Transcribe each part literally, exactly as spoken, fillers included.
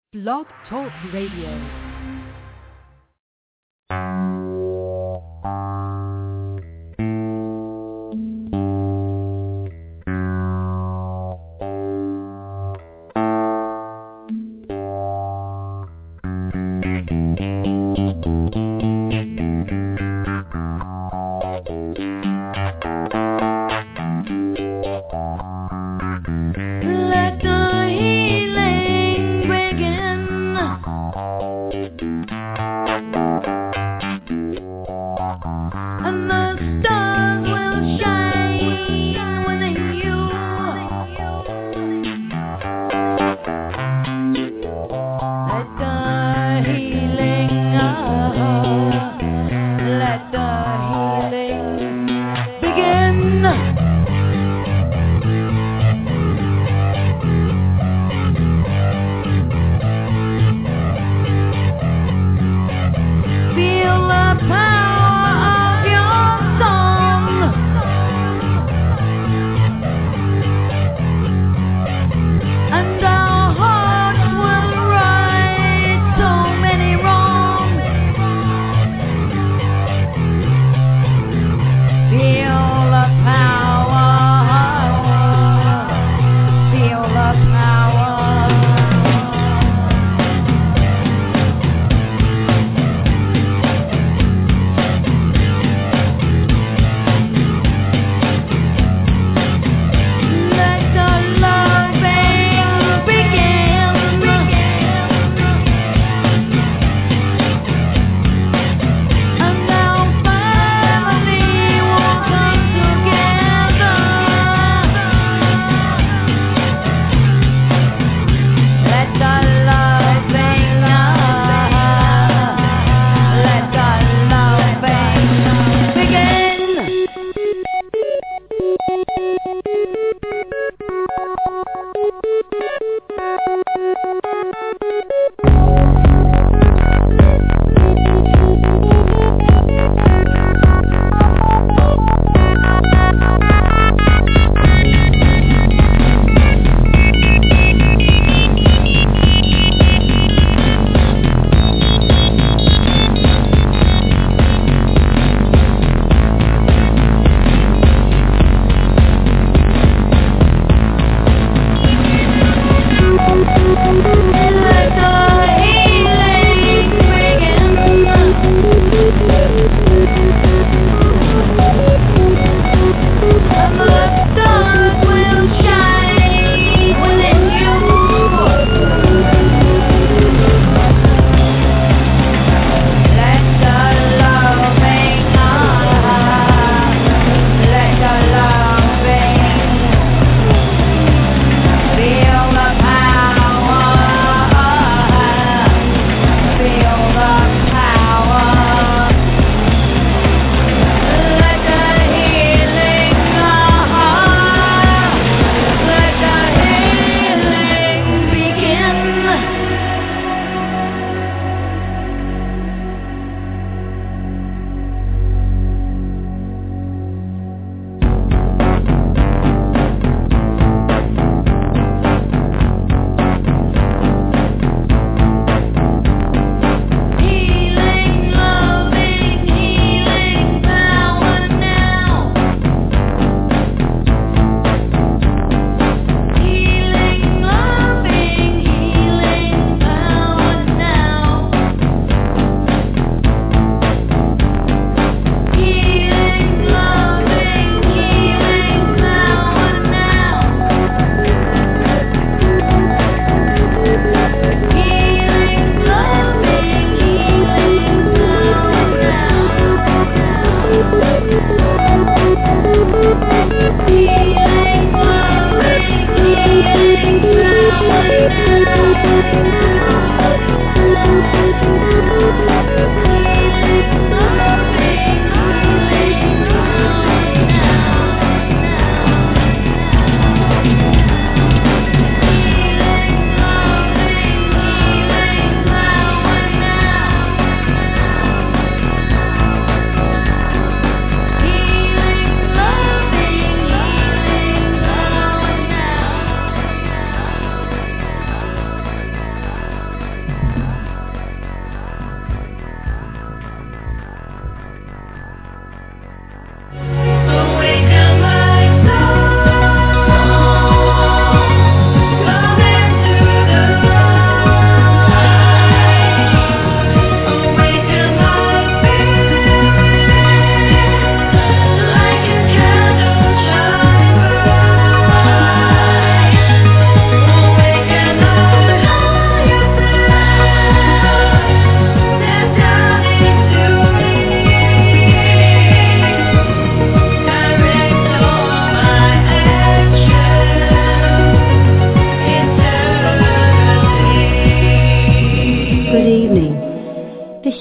Blog Talk Radio.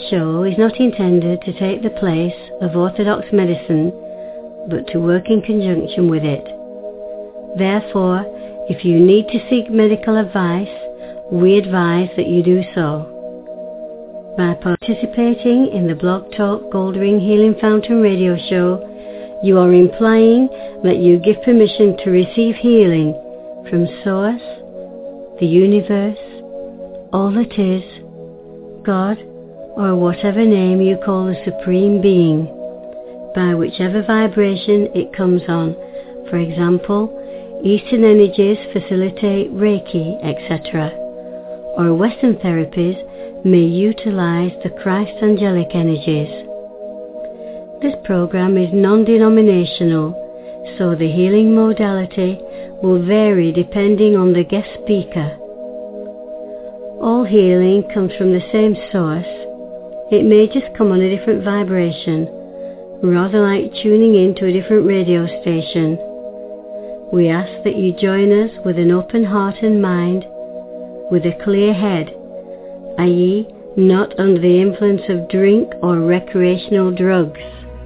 show is not intended to take the place of orthodox medicine, but to work in conjunction with it. Therefore, if you need to seek medical advice, we advise that you do so. By participating in the Blog Talk Goldring Healing Fountain radio show, you are implying that you give permission to receive healing from Source, the universe, all that is, God, or whatever name you call the Supreme Being, by whichever vibration it comes on. For example, Eastern energies facilitate Reiki, et cetera, or Western therapies may utilize the Christ angelic energies. This program is non-denominational, so the healing modality will vary depending on the guest speaker. All healing comes from the same source. It may just come on a different vibration, rather like tuning into a different radio station. We ask that you join us with an open heart and mind, with a clear head, that is not under the influence of drink or recreational drugs.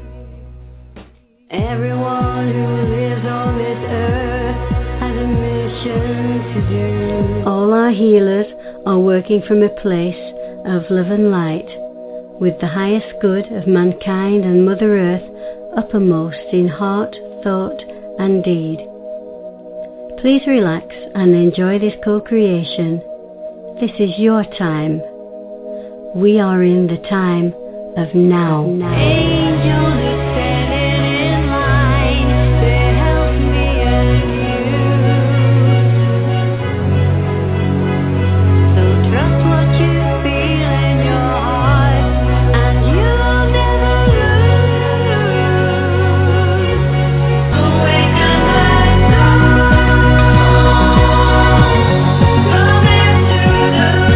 Everyone who lives on this earth has a mission to do. All our healers are working from a place of love and light, with the highest good of mankind and Mother Earth uppermost in heart, thought and deed. Please relax and enjoy this co-creation. This is your time. We are in the time of now. now. Angels are standing in line to help me and you. So trust what you feel in your heart, and you'll never lose. Awaken my soul, come into the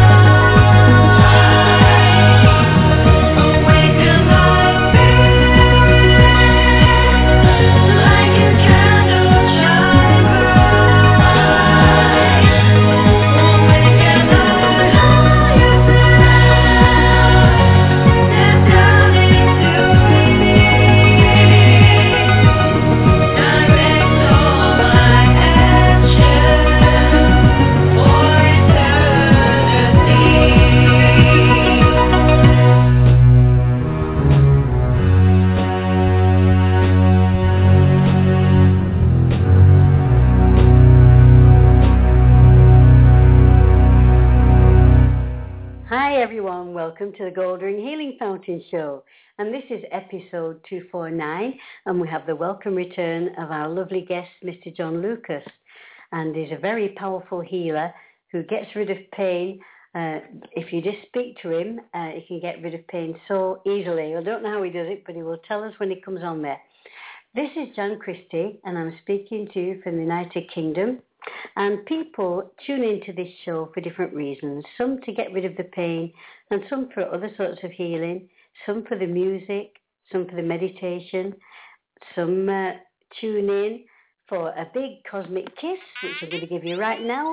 Welcome to the Goldring Healing Fountain Show, and this is episode two forty-nine, and we have the welcome return of our lovely guest, Mister John Lucas, and he's a very powerful healer who gets rid of pain. Uh, if you just speak to him, uh, he can get rid of pain so easily. I don't know how he does it, but he will tell us when he comes on there. This is Jan Christie, and I'm speaking to you from the United Kingdom. And people tune into this show for different reasons, some to get rid of the pain and some for other sorts of healing, some for the music, some for the meditation, some uh, tune in for a big cosmic kiss, which I'm going to give you right now.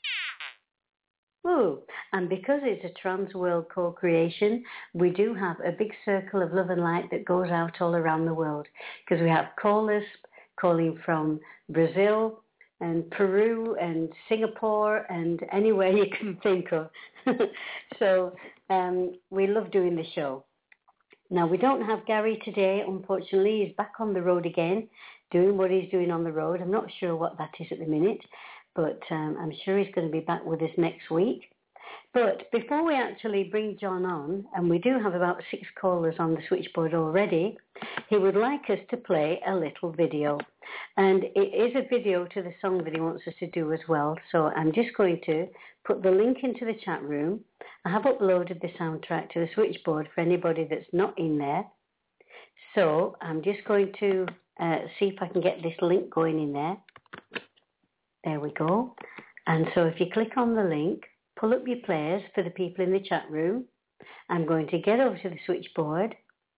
Ooh. And because it's a trans-world co-creation, we do have a big circle of love and light that goes out all around the world, because we have callers calling from Brazil, and Peru and Singapore and anywhere you can think of. So um, we love doing the show. Now, we don't have Gary today, unfortunately. He's back on the road again, doing what he's doing on the road. I'm not sure what that is at the minute, but um, I'm sure he's going to be back with us next week. But before we actually bring John on, and we do have about six callers on the switchboard already, he would like us to play a little video. And it is a video to the song that he wants us to do as well. So I'm just going to put the link into the chat room. I have uploaded the soundtrack to the switchboard for anybody that's not in there. So I'm just going to uh, see if I can get this link going in there. There we go. And so if you click on the link, pull up your players for the people in the chat room. I'm going to get over to the switchboard.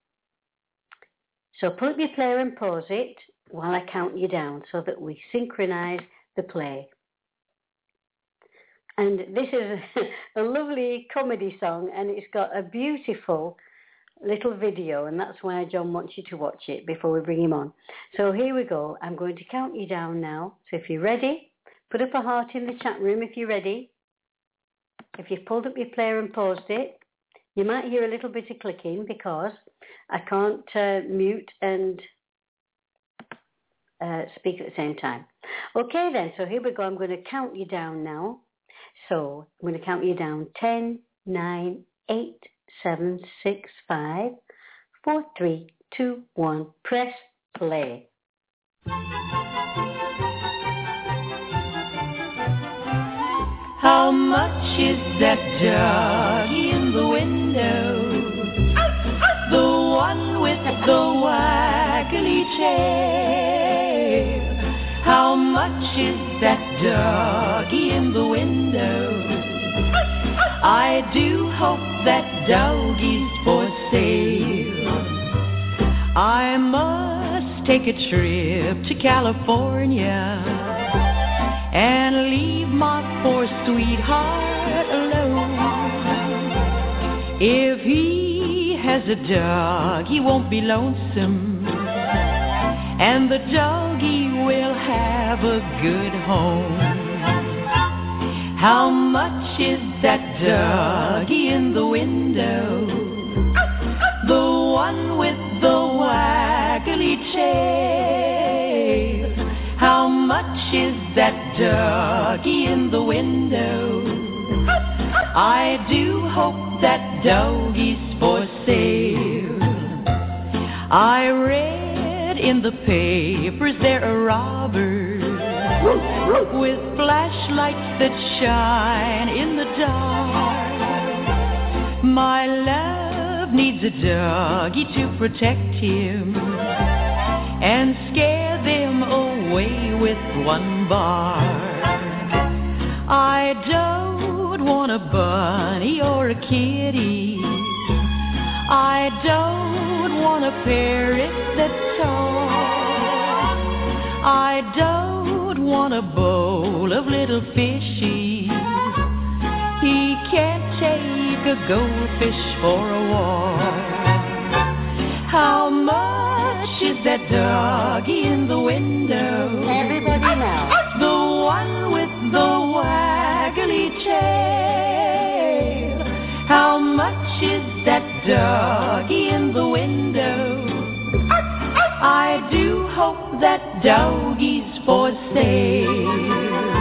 So pull up your player and pause it while I count you down so that we synchronize the play. And this is a, a lovely comedy song, and it's got a beautiful little video, and that's why John wants you to watch it before we bring him on. So here we go. I'm going to count you down now. So if you're ready, put up a heart in the chat room if you're ready. If you've pulled up your player and paused it, you might hear a little bit of clicking because I can't uh, mute and uh, speak at the same time. Okay then, so here we go. I'm going to count you down now. So I'm going to count you down. ten, nine, eight, seven, six, five, four, three, two, one. Press play. How much is that doggy in the window? The one with the waggly tail. How much is that doggy in the window? I do hope that doggy's for sale. I must take a trip to California and leave my poor sweetheart alone. If he has a dog, he won't be lonesome, and the doggy will have a good home. How much is that doggy in the window? The one with the waggly tail. How much is that doggy in the window? I do hope that doggy's for sale. I read in the papers there are robbers with flashlights that shine in the dark. My love needs a doggy to protect him and scare them away with one bark. I don't want a bunny or a kitty. I don't want a parrot that talks. I don't want a bowl of little fishies. He can't take a goldfish for a walk. How much is that doggy in the window? Everybody now. The one with the waggly tail. How much is that doggy in the window? I do hope that doggy's for sale.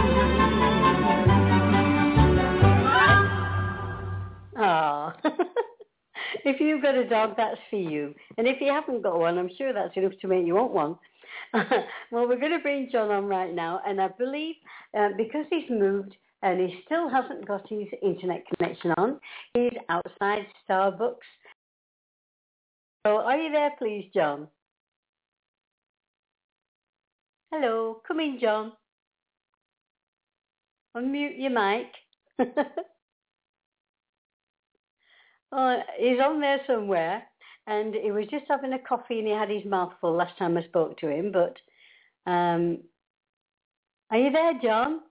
Oh. If you've got a dog, that's for you. And if you haven't got one, I'm sure that's enough to make you want one. Well, we're going to bring John on right now. And I believe uh, because he's moved and he still hasn't got his internet connection on, he's outside Starbucks. So are you there, please, John? Hello. Come in, John. Unmute your mic. Oh, he's on there somewhere, and he was just having a coffee and he had his mouth full last time I spoke to him, but um, are you there, John?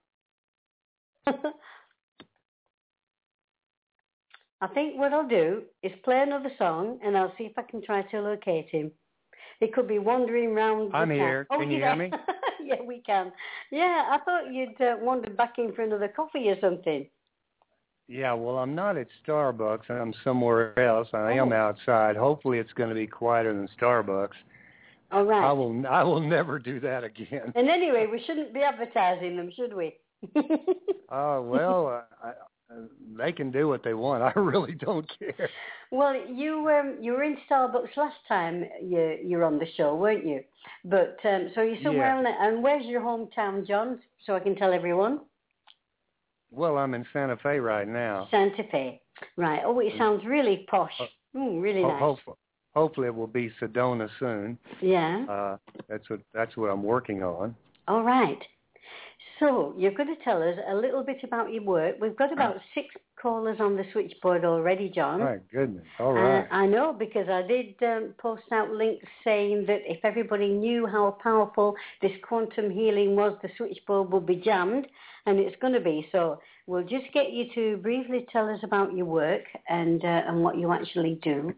I think what I'll do is play another song, and I'll see if I can try to locate him. He could be wandering around. I'm here. Oh, can you hear me? Yeah, we can. Yeah, I thought you'd uh, wandered back in for another coffee or something. Yeah, well, I'm not at Starbucks. I'm somewhere else. I Oh. am outside. Hopefully it's going to be quieter than Starbucks. All right. I will I will never do that again. And anyway, we shouldn't be advertising them, should we? Oh, uh, well, uh, I, uh, they can do what they want. I really don't care. Well, you um, you were in Starbucks last time you you were on the show, weren't you? But um, so you're somewhere Yeah. on it. And where's your hometown, John? So I can tell everyone. Well, I'm in Santa Fe right now. Santa Fe. Right. Oh, it sounds really posh. Mm, really Ho- nice. hopefully, hopefully it will be Sedona soon. Yeah. Uh, that's what that's what I'm working on. All right. So you're going to tell us a little bit about your work. We've got about six callers on the switchboard already, John. My goodness. All right. Uh, I know, because I did um, post out links saying that if everybody knew how powerful this quantum healing was, the switchboard would be jammed, and it's going to be. So we'll just get you to briefly tell us about your work and uh, and what you actually do.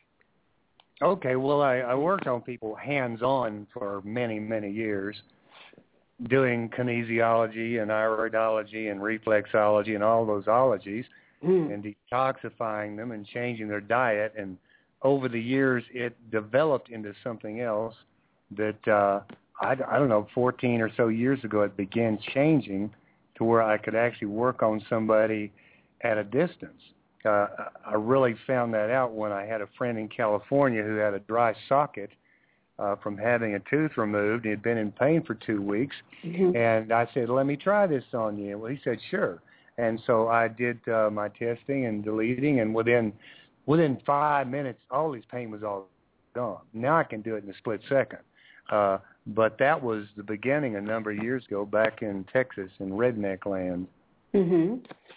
Okay, well, I, I worked on people hands-on for many, many years, doing kinesiology and iridology and reflexology and all those ologies, mm. and detoxifying them and changing their diet. And over the years, it developed into something else that, uh, I, I don't know, fourteen or so years ago, it began changing to where I could actually work on somebody at a distance. Uh, I really found that out when I had a friend in California who had a dry socket uh, from having a tooth removed. He had been in pain for two weeks, mm-hmm. and I said, let me try this on you. Well, he said, sure. And so I did uh, my testing and deleting, and within within five minutes, all his pain was all gone. Now I can do it in a split second. Uh, but that was the beginning a number of years ago back in Texas in redneck land. Mm-hmm.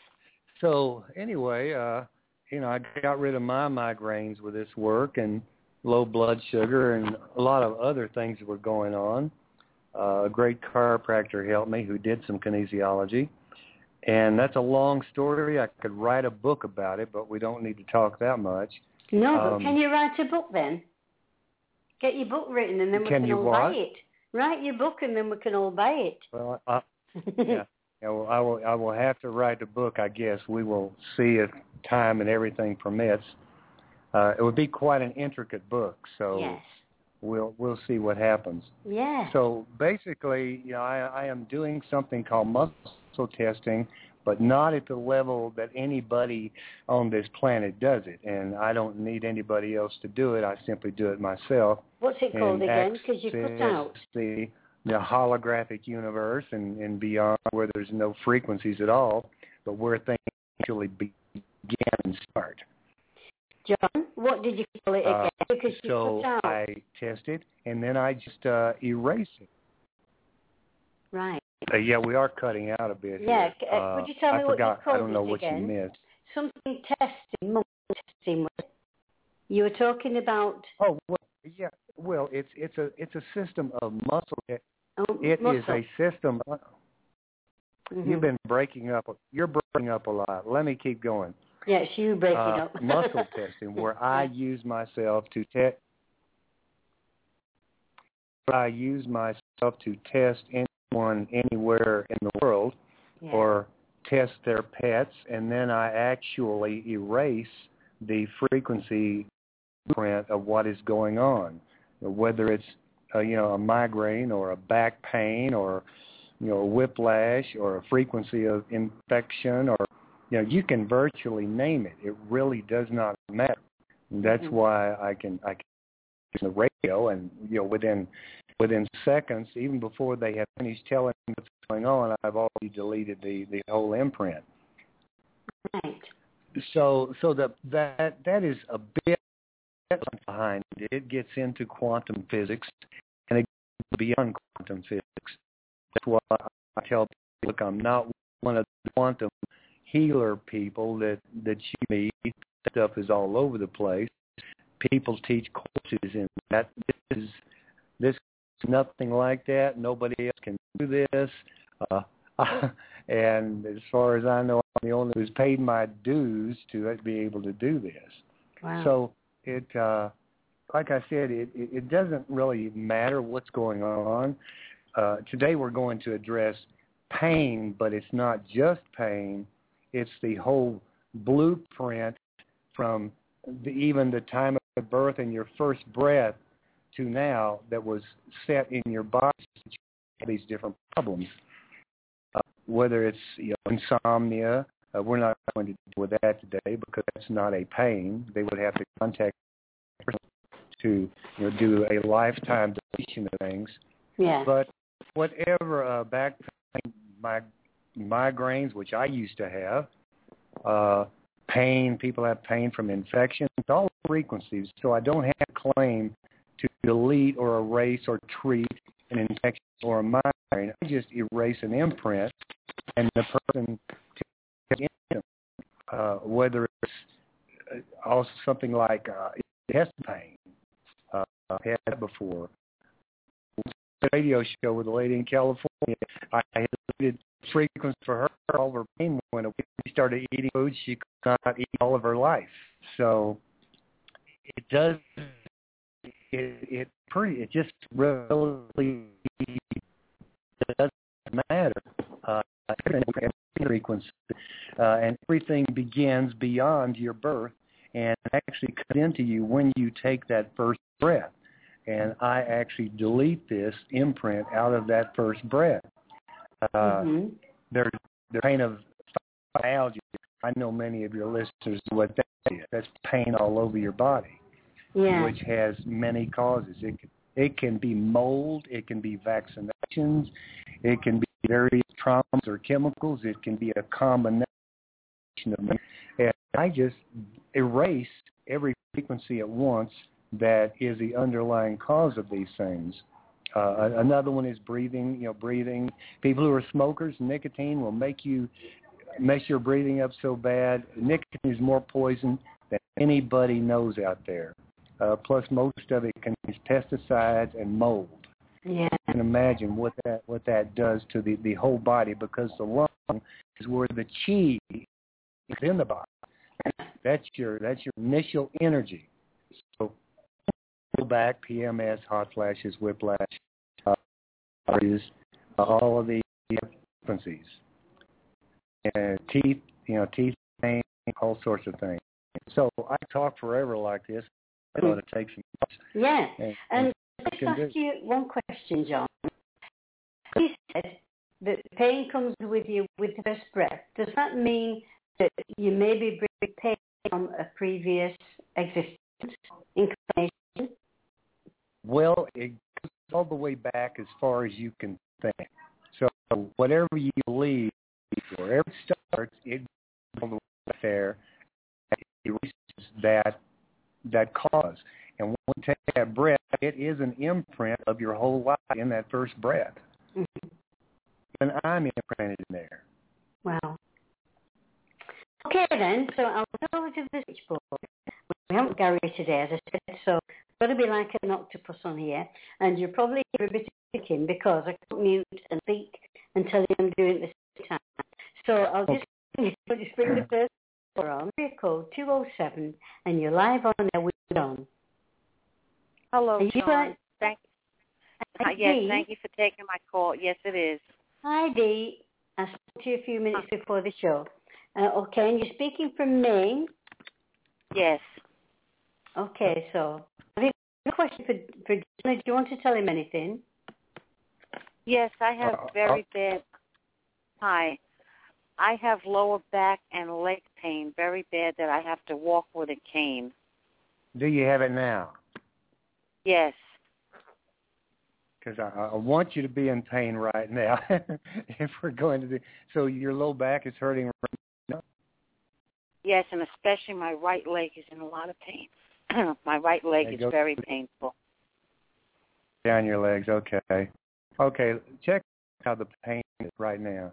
So anyway, uh, you know, I got rid of my migraines with this work and low blood sugar and a lot of other things that were going on. Uh, a great chiropractor helped me who did some kinesiology. And that's a long story. I could write a book about it, but we don't need to talk that much. No, um, but can you write a book then? Get your book written and then we can can all what? buy it. Write your book and then we can all buy it. Well, uh, yeah. Yeah, well, I will. I will have to write a book. I guess we will see if time and everything permits. Uh, it would be quite an intricate book, so yes. we'll we'll see what happens. Yeah. So basically, you know, I, I am doing something called muscle testing, but not at the level that anybody on this planet does it, and I don't need anybody else to do it. I simply do it myself. What's it called again? Because you cut out. The, the holographic universe and, and beyond, where there's no frequencies at all, but where things actually begin and start. John, what did you call it again? Uh, because you so cut out. I test it, and then I just uh, erase it. Right. Uh, yeah, we are cutting out a bit yeah. here. Uh, Uh, would you tell I me forgot, what you called I don't know it what again? you missed. Something testing, muscle testing. You were talking about. Oh, well, yeah. Well, it's it's a it's a system of muscle. It, oh, it muscle. is a system. Mm-hmm. You've been breaking up. You're breaking up a lot. Let me keep going. Yes, you breaking uh, up. muscle testing, where I use myself to test. I use myself to test anyone anywhere in the world, yeah. or test their pets, and then I actually erase the frequency print of what is going on, whether it's uh, you know a migraine or a back pain or you know a whiplash or a frequency of infection, or you know you can virtually name it. It really does not matter. And that's mm-hmm. why I can I can use the radio, and you know within within seconds, even before they have finished telling me what's going on, I've already deleted the, the whole imprint. Right. So so that that that is a bit behind it. It gets into quantum physics and it goes beyond quantum physics. That's why I tell people, look, I'm not one of the quantum healer people that, that you meet. That stuff is all over the place. People teach courses in that. This is this is nothing like that. Nobody else can do this. Uh, and as far as I know, I'm the only who's paid my dues to be able to do this. Wow. So it, uh, like I said, it, it doesn't really matter what's going on. Uh, today we're going to address pain, but it's not just pain. It's the whole blueprint from the, even the time of birth and your first breath to now that was set in your body to have these different problems. Uh, whether it's you know, insomnia, uh, we're not going to deal with that today because that's not a pain. They would have to contact a person to you know, do a lifetime deletion of things. Yeah. But whatever uh, back pain, mig- migraines, which I used to have, uh, pain, people have pain from infection, it's all frequencies. So I don't have a claim to delete or erase or treat an infection or a migraine. I just erase an imprint, and the person takes it. uh, whether it's also something like uh, chest pain. Uh, I've had that before. A radio show with a lady in California. I had did frequency for her. All of her pain went away. She started eating food she could not eat all of her life. So it does. It, it pretty. It just really doesn't matter. Uh, frequency, uh, and everything begins beyond your birth and actually comes into you when you take that first breath. And I actually delete this imprint out of that first breath. Uh, mm-hmm. There's the pain of fibromyalgia. I know many of your listeners know what that is. That's pain all over your body, yeah. which has many causes. It can, it can be mold. It can be vaccinations. It can be various traumas or chemicals. It can be a combination of them. And I just erased every frequency at once that is the underlying cause of these things. Uh, another one is breathing. You know, breathing. People who are smokers, nicotine will make you mess your breathing up so bad. Nicotine is more poison than anybody knows out there. Uh, plus, most of it contains pesticides and mold. Yeah. You can imagine what that what that does to the, the whole body, because the lung is where the chi is in the body. That's your that's your initial energy. So go back, P M S, hot flashes, whiplash, uh, is uh, all of the frequencies, and teeth, you know, teeth pain, all sorts of things. So I talk forever like this. I know it takes some. Yeah, and, and, and let's ask you one question, John. You said that pain comes with you with the first breath. Does that mean that you maybe bring pain from a previous existence, incarnation? Well, it goes all the way back as far as you can think. So whatever you believe, wherever it starts, it goes all the way back there. It reaches that that cause. And when you take that breath, it is an imprint of your whole life in that first breath. Mm-hmm. And I'm imprinted in there. Wow. Okay, then. So I'll go over to the switchboard. We haven't Gary today, as I said, so it's got to be like an octopus on here. And you'll probably hear a bit of clicking because I can't mute and speak and tell you I'm doing it at the same time. So I'll just, okay. I'll just bring the first number on. Area code two oh seven, and you're live on there with John. Hello, Are you John. right? Thank, uh, yes, thank you for taking my call. Yes, it is. Hi, Dee. I spoke to you a few minutes before the show. Uh, okay, and you're speaking from Maine? Yes. Okay, so have you got a question for, for John? Do you want to tell him anything? Yes, I have very bad... Hi. I have lower back and leg pain very bad that I have to walk with a cane. Do you have it now? Yes. Because I, I want you to be in pain right now. If we're going to do so, your low back is hurting right now. Yes, and especially my right leg is in a lot of pain. My right leg okay, is very painful. Down your legs, okay. Okay, check how the pain is right now.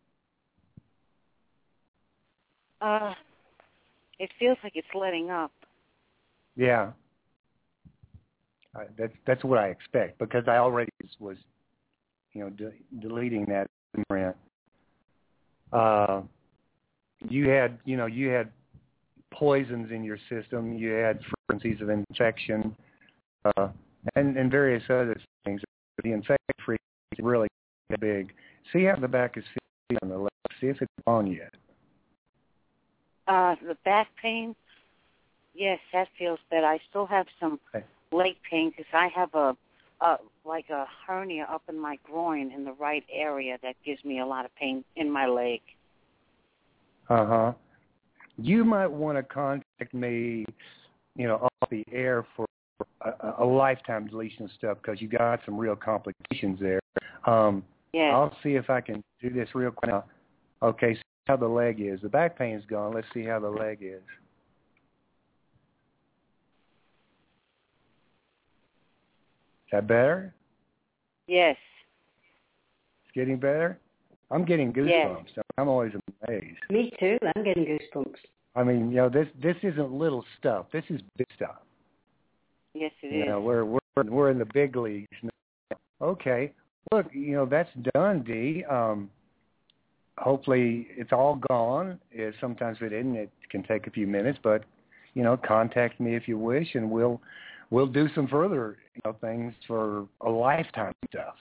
Uh, it feels like it's letting up. Yeah. Uh, that's that's what I expect, because I already was, you know, de- deleting that imprint. Uh, you had, you know, you had poisons in your system. You had frequencies of infection, uh, and and various other things. The infection frequency is really big. See how the back is feeling on the left. See if it's on yet. Uh, the back pain. Yes, that feels better. I still have some. Okay. Leg pain because I have a, a like a hernia up in my groin in the right area that gives me a lot of pain in my leg. Uh huh. You might want to contact me, you know, off the air for a, a lifetime deletion of stuff, because you got some real complications there. Um, yeah. I'll see if I can do this real quick now. Okay, see how the leg is. The back pain's gone. Let's see how the leg is. Is that better? Yes. It's getting better? I'm getting goosebumps. Yes. I'm always amazed. Me too. I'm getting goosebumps. I mean, you know, this this isn't little stuff. This is big stuff. Yes, it you is. Know, we're we're we're in the big leagues now. Okay. Look, you know, that's done, Dee. Um, hopefully it's all gone. It, sometimes it isn't. It can take a few minutes, but, you know, contact me if you wish, and we'll we'll do some further, you know, things for a lifetime stuff.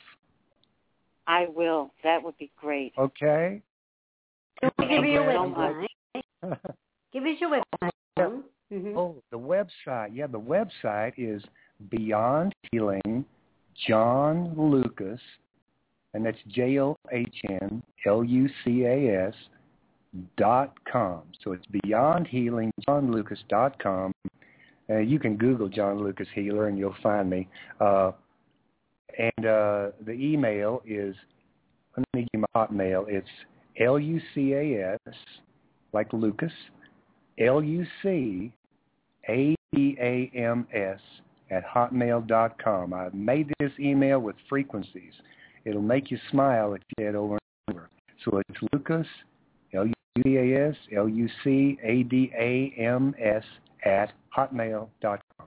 I will. That would be great. Okay. Give me your website. Give us your website. Mm-hmm. Oh, the website. Yeah, the website is Beyond Healing John Lucas, and that's J O H N L U C A S dot com. So it's Beyond Healing John Lucas dot com. Uh, you can Google John Lucas Healer and you'll find me. Uh, and uh, the email is, let me give you my hotmail. It's L U C A S, like Lucas, L U C A D A M S at hotmail dot com. I made this email with frequencies. It'll make you smile if you head over and over. So it's Lucas, L U C A S, L U C A D A M S at hotmail dot com.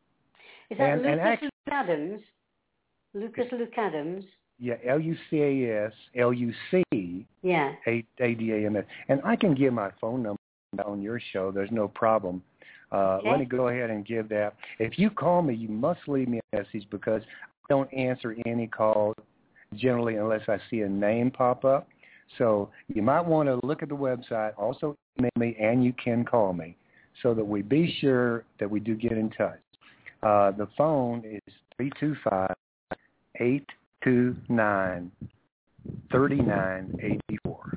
Is that and, Lucas and actually, Luke Adams? Lucas Luke Adams? Yeah, L U C A S, L U C yeah. A D A M S. And I can give my phone number on your show. There's no problem. Uh, okay. Let me go ahead and give that. If you call me, you must leave me a message because I don't answer any calls generally unless I see a name pop up. So you might want to look at the website, also email me, and you can call me so that we be sure that we do get in touch. Uh, the phone is three two five, eight two nine, three nine eight four.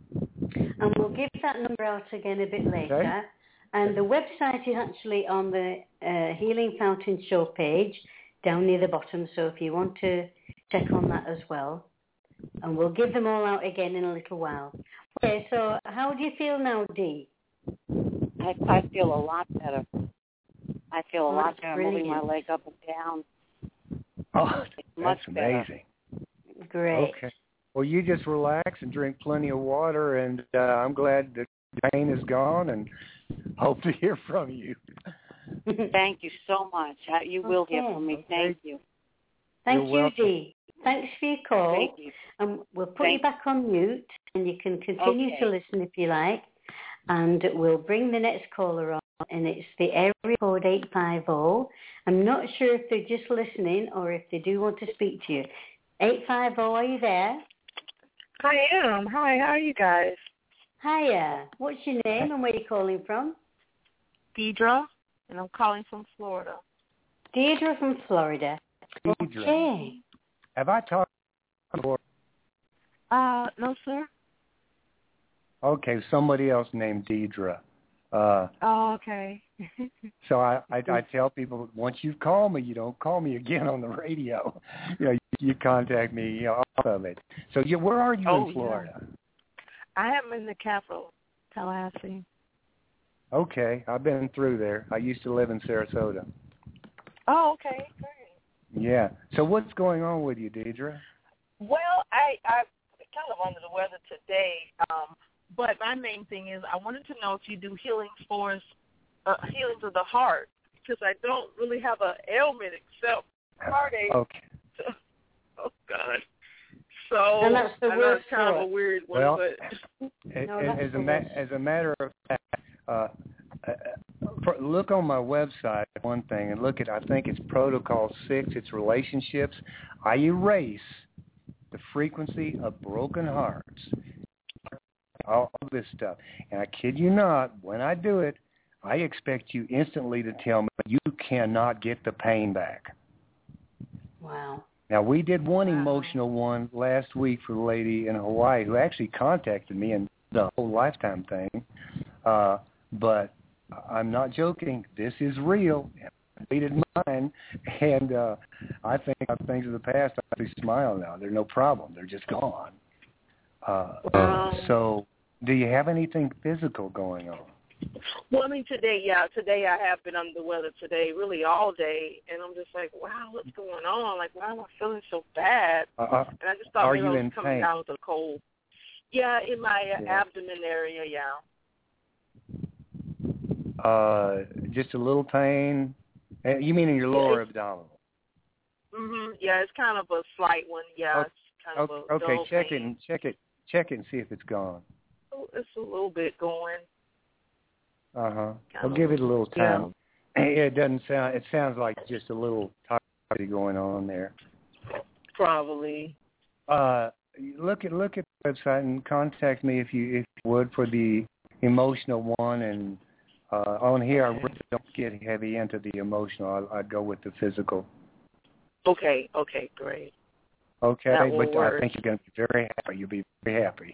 And we'll give that number out again a bit later. Okay. And the website is actually on the uh, Healing Fountain show page down near the bottom, so if you want to check on that as well. And we'll give them all out again in a little while. Okay, so how do you feel now, Dee? I, I feel a lot better. I feel a oh, lot better. Brilliant. Moving my leg up and down. Oh, much that's better. amazing. Great. Okay. Well, you just relax and drink plenty of water, and uh, I'm glad the pain is gone, and hope to hear from you. Thank you so much. You will okay. hear from me. Thank you. Thank You're you, welcome. Dee. Thanks for your call. Thank you. Um, we'll put Thank you back on mute, and you can continue okay. to listen if you like. And we'll bring the next caller on, and it's the area code eight five zero. I'm not sure if they're just listening or if they do want to speak to you. eight five zero, are you there? I am. Hi, how are you guys? Hiya. What's your name and where are you calling from? Deidre, and I'm calling from Florida. Deidre from Florida. Deidre. Okay. Have I talked before? Uh, no, sir. Okay, somebody else named Deidre. Uh, oh, okay. so I, I, I tell people, once you call me, you don't call me again on the radio. You know, you, you contact me you know, off of it. So you, where are you oh, in Florida? Yeah. I am in the capital, Tallahassee. Okay, I've been through there. I used to live in Sarasota. Oh, okay, great. Yeah. So what's going on with you, Deidre? Well, I, I'm kind of under the weather today, um, but my main thing is I wanted to know if you do healings for us, uh, healings of the heart, because I don't really have an ailment except heartache. Okay. Oh, God. So and that's the I know it's kind of a weird one, well, but no, as, a ma- as a matter of fact, uh, uh, look on my website, one thing, and look at, I think it's Protocol six, it's relationships. I erase the frequency of broken hearts, all of this stuff. And I kid you not, when I do it, I expect you instantly to tell me you cannot get the pain back. Wow. Now, we did one wow. emotional one last week for the lady in Hawaii who actually contacted me and the whole lifetime thing. Uh, but I'm not joking. This is real. I completed mine, and uh, I think of things of the past. I actually smile now. They're no problem. They're just gone. Uh, wow. So do you have anything physical going on? Well, I mean, today, yeah, today I have been under the weather today, really all day, and I'm just like, wow, what's going on? Like, why am I feeling so bad? Uh, and I just thought are maybe you I was in coming pain? down with a cold. Yeah, in my uh, Yeah. abdomen area, yeah. Uh, just a little pain. Uh, You mean in your lower Yeah, abdominal? Mhm. Yeah, it's kind of a slight one. Yeah, Okay, it's kind okay, of a okay, dull check pain. it and check it, check it and see if it's gone. Oh, it's a little bit going. Uh huh. Kind Well, of, give it a little time. yeah. It doesn't sound. It sounds like just a little toxicity going on there. Probably. Uh, look at look at the website and contact me if you if you would for the emotional one. And uh, on here, I really don't get heavy into the emotional. I, I go with the physical. Okay. Okay. Great. Okay, That will but work. I think you're going to be very happy. You'll be very happy.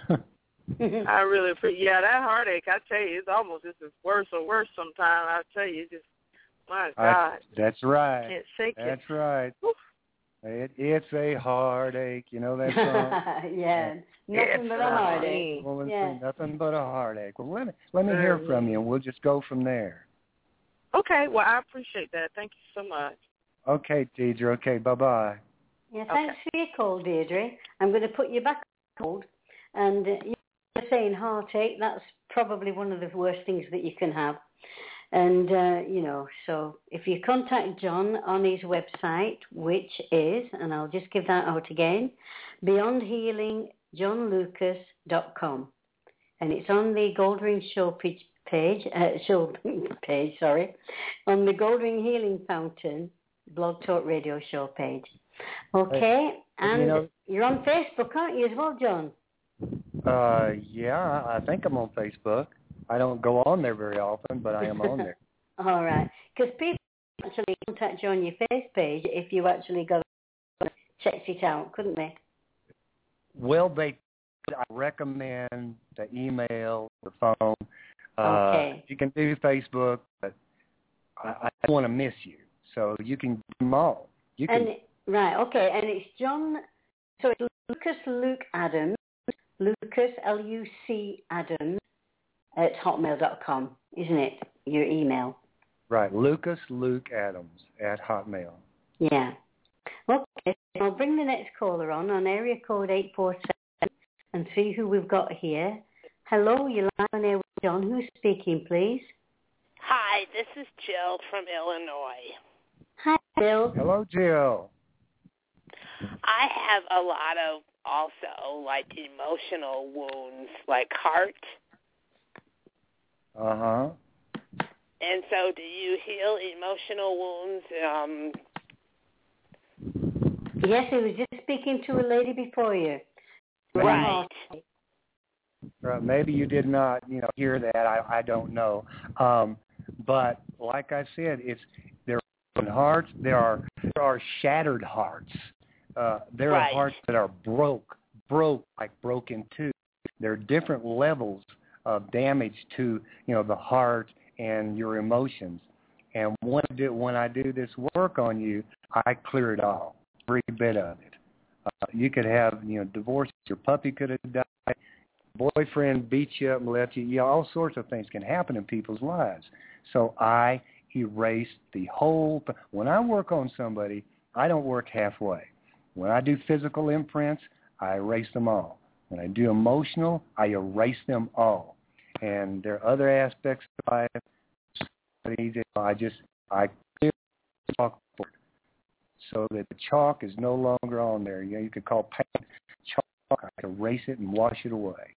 I really appreciate. Yeah, that heartache. I tell you, it's almost just as worse or worse sometimes. I tell you, it's just my God. I, that's right. Can't shake it. That's right. Whew. It, it's a heartache. You know that song? Yeah, nothing It's but a heartache. Woman, Yeah. nothing but a heartache. Well, let me let me hear from you, and we'll just go from there. Okay. Well, I appreciate that. Thank you so much. Okay, Deidre. Okay, bye bye. Yeah, thanks Okay. for your call, Deirdre. I'm going to put you back on hold. And uh, you're saying heartache, that's probably one of the worst things that you can have. And, uh, you know, so if you contact John on his website, which is, and I'll just give that out again, beyond healing john lucas dot com. And it's on the Goldring Show page, page, uh, show page, sorry, on the Goldring Healing Fountain Blog Talk Radio Show page. Okay, and you know, you're on Facebook, aren't you, as well, John? Uh, yeah, I think I'm on Facebook. I don't go on there very often, but I am on there. All right, because people actually contact you on your face page if you actually go and check it out, couldn't they? Well, they. I recommend the email, the phone. Uh, Okay. You can do Facebook, but I, I don't want to miss you, so you can do them all. You can. And right, okay, and it's John. So it's Lucas Luke Adams, Lucas L U C Adams at hotmail dot com, isn't it? Your email. Right, Lucas Luke Adams at Hotmail. Yeah. Okay, I'll bring the next caller on on area code eight four seven and see who we've got here. Hello, you're live on air with John. Who's speaking, please? Hi, this is Jill from Illinois. Hi, Bill. Hello, Jill. I have a lot of also like emotional wounds, like heart. Uh-huh. And so do you heal emotional wounds? Um, Yes, I was just speaking to a lady before you. right. Right. Maybe you did not, you know, hear that. I, I don't know. Um, but like I said, it's there are hearts. There are there are shattered hearts. Uh, there Right. are hearts that are broke, broke like broken too. There are different levels of damage to, you know, the heart and your emotions. And when I do, when I do this work on you, I clear it all, every bit of it. Uh, you could have, you know, divorce. Your puppy could have died. Boyfriend beat you up and left you. You know, all sorts of things can happen in people's lives. So I erase the whole. When I work on somebody, I don't work halfway. When I do physical imprints, I erase them all. When I do emotional, I erase them all. And there are other aspects of life. I just I clear the chalk board so that the chalk is no longer on there. You know, you could call paint chalk. I erase it and wash it away.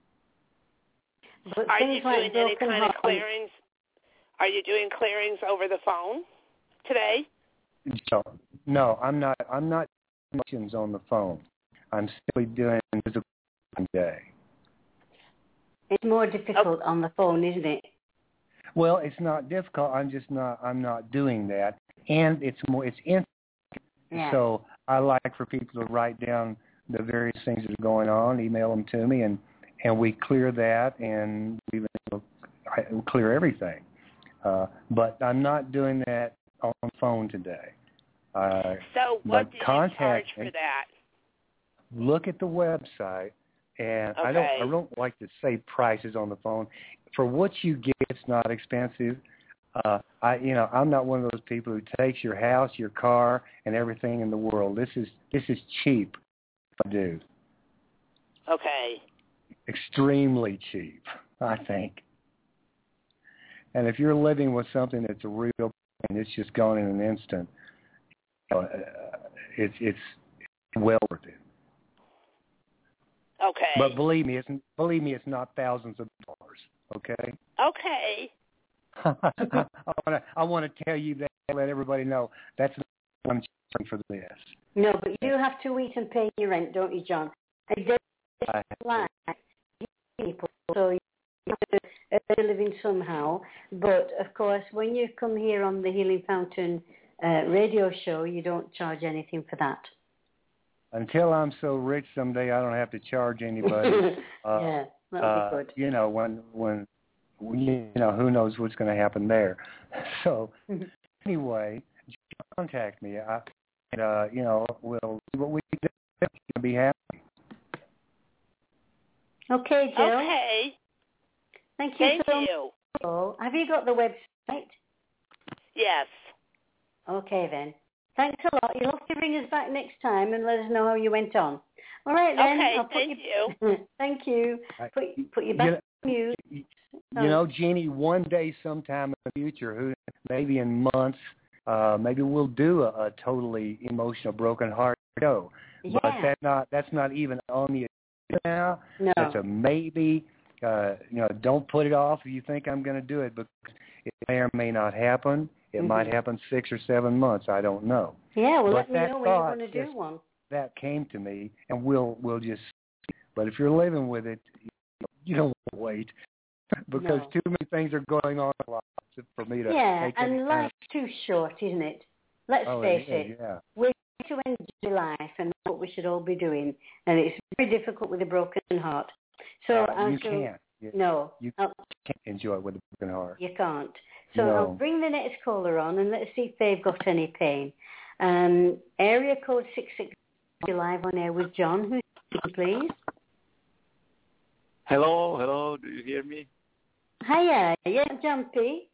But Are things you like doing any broken kind of heart- clearings? Are you doing clearings over the phone today? So, no, I'm not. I'm not doing emotions on the phone. I'm simply doing physical today. It's more difficult on the phone, isn't it? Well, it's not difficult. I'm just not. I'm not doing that, and it's more. It's in. Yeah. So I like for people to write down the various things that are going on, email them to me, and and we clear that, and we clear everything. Uh, but I'm not doing that on the phone today. Uh, So what but do you contact charge me. for that? Look at the website, and I don't. I Okay. don't like to say prices on the phone. For what you get, it's not expensive. Uh, I, you know, I'm not one of those people who takes your house, your car, and everything in the world. This is this is cheap. I do. Okay. extremely cheap, I think. And if you're living with something that's a real pain, it's just gone in an instant, you know, uh, it's it's well worth it. Okay. But believe me, it's believe me, it's not thousands of dollars. Okay. Okay. I want to I want to tell you that, let everybody know that's not what I'm charging for this. No, but you do have to eat and pay your rent, don't you, John? And they like people, so you have to earn a living somehow. But of course, when you come here on the Healing Fountain uh, radio show, you don't charge anything for that. Until I'm so rich someday, I don't have to charge anybody. uh, yeah, that'll uh, be good. You know, when when you know, who knows what's going to happen there. So anyway, contact me. I, and, uh, you know, we'll see what we can do to be happy. Okay, Jill. Okay. Thank you Thank so you. much. Have you got the website? Yes. Okay, then. Thanks a lot. You'll have to ring us back next time and let us know how you went on. All right, then. Okay, I'll put thank you. you. Thank you. Put, put you back on mute. You know, Jeannie, one day sometime in the future, who maybe in months, uh, maybe we'll do a, a totally emotional broken heart show. Yeah. But that's not that's not even on the agenda now. No. That's a maybe. Uh, you know, don't put it off if you think I'm going to do it, because it may or may not happen. It mm-hmm. might happen six or seven months. I don't know. Yeah, well, but let me know when you're going to do just, one. That came to me, and we'll we'll just. But if you're living with it, you don't want to wait, because no. too many things are going on a lot for me to. Yeah, make and life's too short, isn't it? Let's oh, face it. Is, it. Yeah. We're to enjoy life, and that's what we should all be doing. And it's very difficult with a broken heart. So uh, you so, can't. You, no. You I'll, can't enjoy it with a broken heart. You can't. So no. I'll bring the next caller on and let's see if they've got any pain. Um, area code six six, you're live on air with John. Who's speaking, please? Hello, hello. Do you hear me? Hiya. Yeah, Jumpy.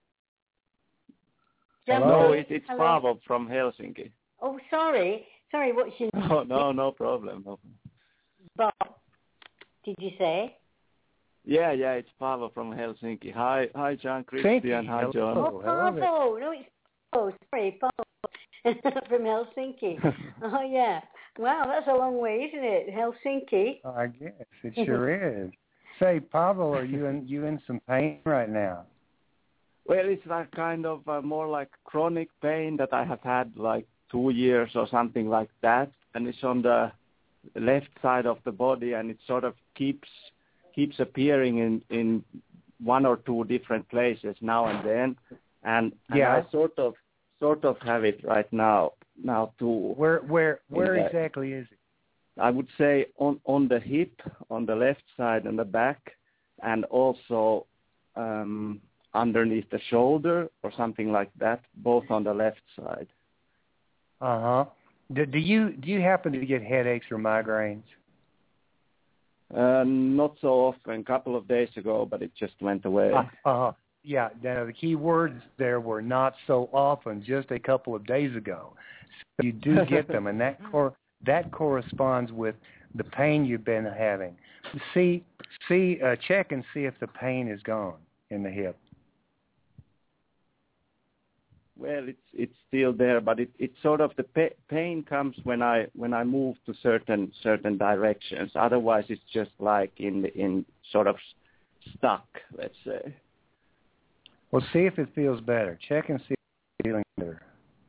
Jumpy. No, it, it's Hello. Paavo from Helsinki. Oh, sorry. Sorry, what's your name? Oh, no, no problem. No. Bob, did you say? Yeah, yeah, it's Paavo from Helsinki. Hi, hi, John, Christian. Hi, John. Oh, Paavo. No, it's Paavo. Sorry, Paavo from Helsinki. Oh, yeah. Wow, that's a long way, isn't it? Helsinki. I guess it sure is. Say, Paavo, are you in you in some pain right now? Well, it's like kind of uh, more like chronic pain that I have had like two years or something like that, and it's on the left side of the body, and it sort of keeps keeps appearing in in one or two different places now and then, and, and yeah. I sort of sort of have it right now now too. Where where where the, exactly is it? I would say on on the hip, on the left side and the back, and also um, underneath the shoulder or something like that, both on the left side. Uh huh. Do, do you do you happen to get headaches or migraines? Uh, not so often. A couple of days ago, but it just went away. Uh huh. Yeah. Now the key words there were not so often, just a couple of days ago. So you do get them, and that cor- that corresponds with the pain you've been having. See, see, uh, check and see if the pain is gone in the hip. Well, it's it's still there, but it it's sort of the pa- pain comes when I when I move to certain certain directions. Otherwise, it's just like in in sort of stuck, let's say. Well, see if it feels better. Check and see if it's feeling better.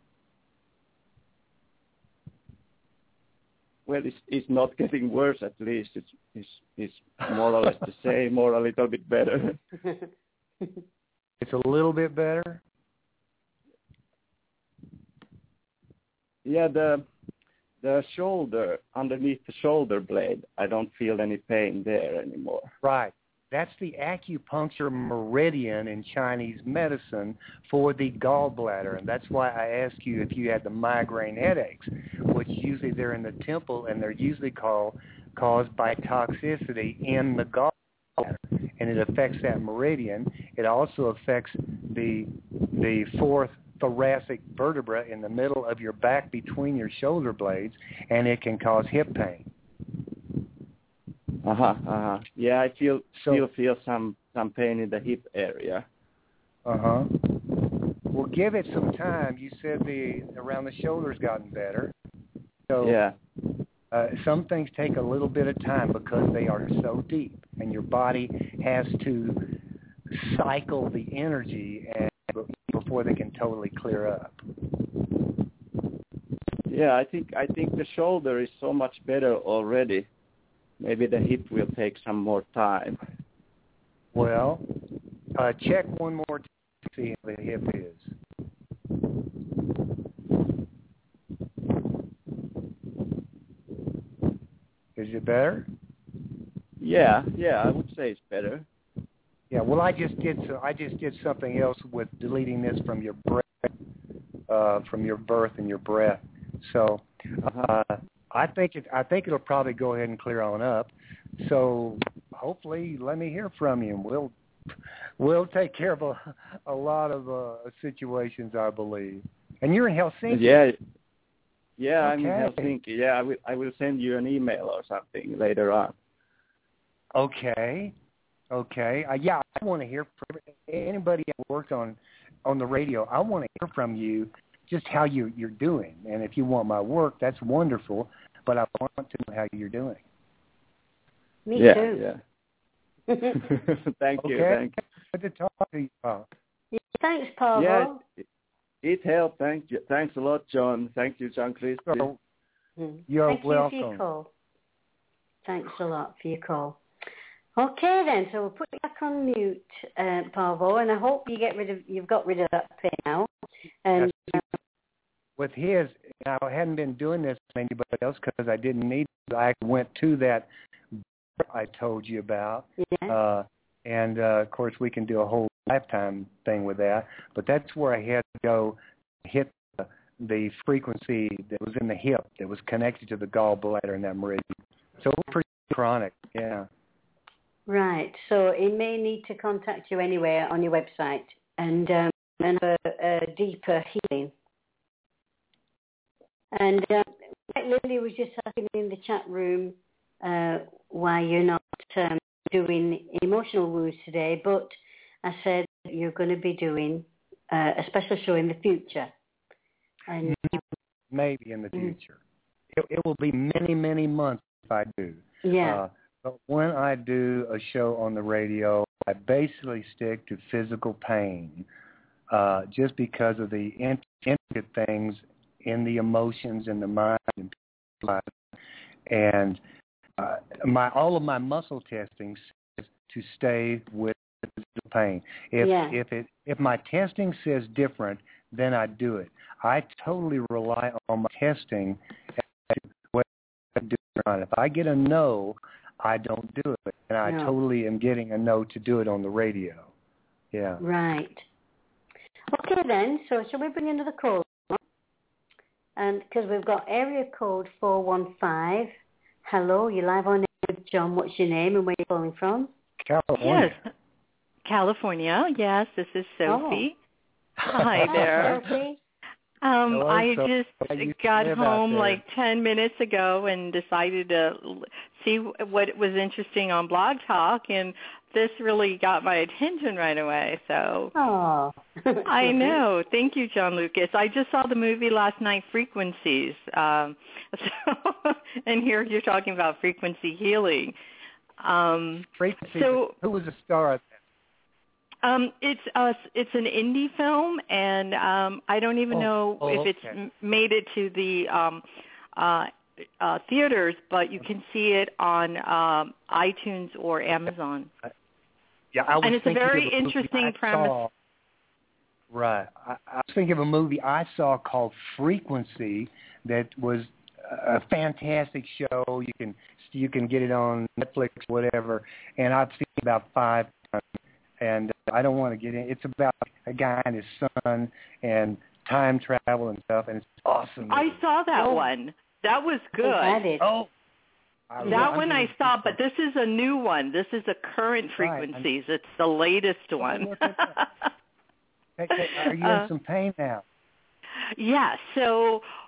Well, it's it's not getting worse. At least it's it's it's more or less the same, or a little bit better. It's a little bit better. Yeah, the the shoulder, underneath the shoulder blade, I don't feel any pain there anymore. Right. That's the acupuncture meridian in Chinese medicine for the gallbladder. And that's why I asked you if you had the migraine headaches, which usually they're in the temple, and they're usually called, caused by toxicity in the gallbladder. And it affects that meridian. It also affects the the fourth thoracic vertebra in the middle of your back between your shoulder blades, and it can cause hip pain. Uh huh. Uh huh. Yeah, I feel So- still feel some some pain in the hip area. Uh huh. Well, give it some time. You said the around the shoulder's gotten better. So Yeah. uh, some things take a little bit of time because they are so deep, and your body has to cycle the energy and before they can totally clear up. Yeah, I think I think the shoulder is so much better already. Maybe the hip will take some more time. Well, uh, check one more time to see how the hip is. Is it better? Yeah, yeah, I would say it's better. Yeah. Well, I just did. So I just did something else with deleting this from your breath, uh, from your birth and your breath. So uh, I think it. I think it'll probably go ahead and clear on up. So hopefully, let me hear from you, and we'll we'll take care of a, a lot of uh, situations, I believe. And you're in Helsinki. Yeah. Yeah, I'm in Okay. Helsinki. Yeah, I will. I will send you an email or something later on. Okay. Okay. Uh, yeah, I want to hear from anybody that worked on on the radio. I want to hear from you just how you you're doing, and if you want my work, that's wonderful. But I want to know how you're doing. Me yeah, too. Yeah. Thank you. Okay. Thank you. Good to talk to you. Uh, Yeah, thanks, Pavel. Yeah, it, it helped. Thank you. Thanks a lot, John. Thank you, John Christie. so Mm. you're Thank you welcome. for your call. Thanks a lot for your call. Okay then, so we'll put you back on mute, uh, Pavel, and I hope you get rid of you've got rid of that pain now. And uh, With his, I hadn't been doing this with anybody else because I didn't need to. I went to that I told you about. yeah, Uh, and, uh, of course, we can do a whole lifetime thing with that. But that's where I had to go hit the, the frequency that was in the hip that was connected to the gallbladder and that meridian. So it was pretty chronic, yeah. right. So he may need to contact you anyway on your website and um, and a, a deeper healing. And uh, Lily was just asking in the chat room uh, why you're not um, doing emotional wounds today, but I said you're going to be doing uh, a special show in the future. And Maybe in the Mm. future. It, it will be many, many months if I do. yeah, Uh, but when I do a show on the radio, I basically stick to physical pain uh, just because of the in- intricate things in the emotions and the mind and people's lives. And uh, my all of my muscle testing says to stay with physical pain. If Yeah. if it if my testing says different, then I do it. I totally rely on my testing as to what I do or not. If I get a no, I don't do it, and I No. totally am getting a no to do it on the radio. Yeah. right. Okay then, so shall we bring another call? And because we've got area code four one five. Hello, you're live on air with John. What's your name and where you're calling from? California. Yes, California. Yes, this is Sophie. Oh. Hi there. Sophie. Um, Hello, I Sophie. just I used to got live out home there. like ten minutes ago and decided to l- see what was interesting on Blog Talk, and this really got my attention right away. So Oh. I know. Thank you, John Lucas. I just saw the movie last night, Frequencies. Um, so, and here you're talking about frequency healing. Um, Frequency. so- Who was the star of that? Um, it's uh, it's an indie film, and um, I don't even Oh, know oh, if it's okay. m- made it to the um, uh, uh, theaters, but you can see it on um, iTunes or Amazon. Yeah, I was And it's a thinking very of movie interesting I premise. saw- right. I, I was thinking of a movie I saw called Frequency that was a fantastic show. You can you can get it on Netflix, whatever. And I've seen it about five times. And I don't want to get in. It's about a guy and his son and time travel and stuff, and it's awesome. I saw that Oh. one. That was Who had good. it? Oh, I- That I'm one I getting- saw, but this is a new one. This is a current Right. Frequencies. It's the latest one. look at that. Hey, hey, Are you Uh, in some pain now? Yeah, so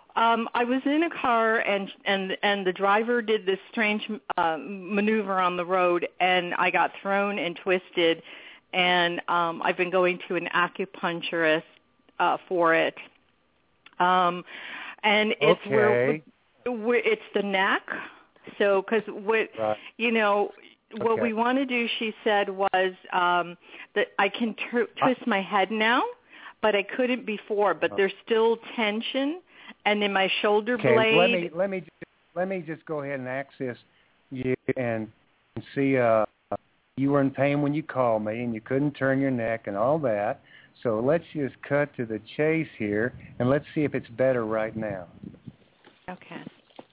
um, I was in a car, and and and the driver did this strange uh, maneuver on the road, and I got thrown and twisted, and um, I've been going to an acupuncturist uh, for it. Um, and it's okay. where, where it's the neck. So, because what right. you know, what okay. we want to do, she said, was um, that I can t- twist my head now, but I couldn't before. But there's still tension, and in my shoulder okay, blade. let me let me just, let me just go ahead and access you and see. Uh, you were in pain when you called me, and you couldn't turn your neck and all that. So let's just cut to the chase here, and let's see if it's better right now. Okay.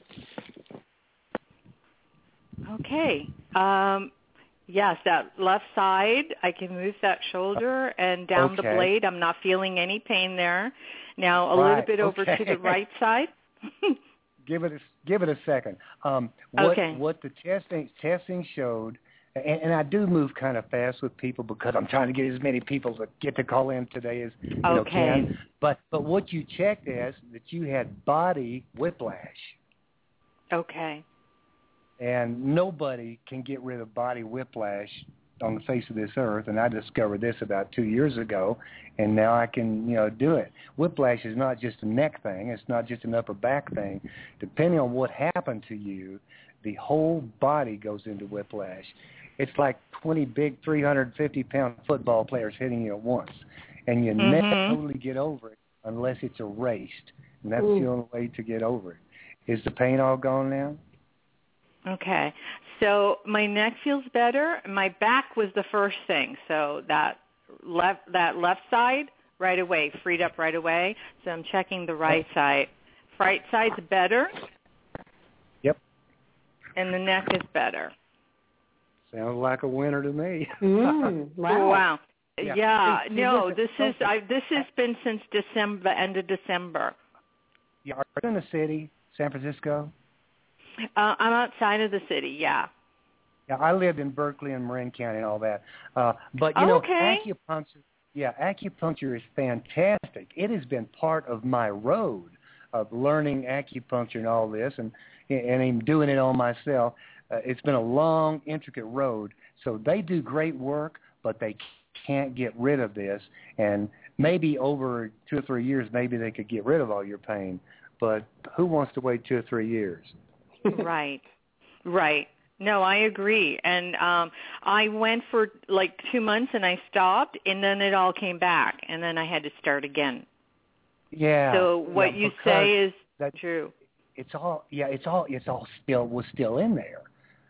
Okay. Um, yes, that left side, I can move that shoulder and down okay. the blade. I'm not feeling any pain there. Now a right. little bit over okay. to the right side. give it a, give it a second. Um, what, okay. What the testing testing showed, and, and I do move kind of fast with people because I'm trying to get as many people to get to call in today as you know, okay. can. But but what you checked as that you had body whiplash. Okay. And nobody can get rid of body whiplash on the face of this earth. And I discovered this about two years ago, and now I can, you know, do it. Whiplash is not just a neck thing. It's not just an upper back thing. Depending on what happened to you, the whole body goes into whiplash. It's like twenty big three hundred fifty pound football players hitting you at once. And you mm-hmm. never totally get over it unless it's erased. And that's Ooh. the only way to get over it. Is the pain all gone now? Okay. So my neck feels better. My back was the first thing. So that left that left side right away, freed up right away. So I'm checking the right side. Right side's better. Yep. And the neck is better. Sounds like a winner to me. Mm, wow. Wow. Yeah. yeah. Hey, no, listen, this is I, this has been since December, the end of December. Yeah, are you in the city, San Francisco? Uh, I'm outside of the city, yeah. Yeah, I lived in Berkeley and Marin County and all that. Uh, but, you oh, know, okay. acupuncture, yeah, acupuncture is fantastic. It has been part of my road of learning acupuncture and all this and, and even doing it on myself. Uh, it's been a long, intricate road. So they do great work, but they can't get rid of this. And maybe over two or three years, maybe they could get rid of all your pain. But who wants to wait two or three years? Right, right. No, I agree. And um, I went for like two months and I stopped, and then it all came back, and then I had to start again. Yeah. So what yeah, you say is that, true. It's all yeah. It's all it's all still was still in there,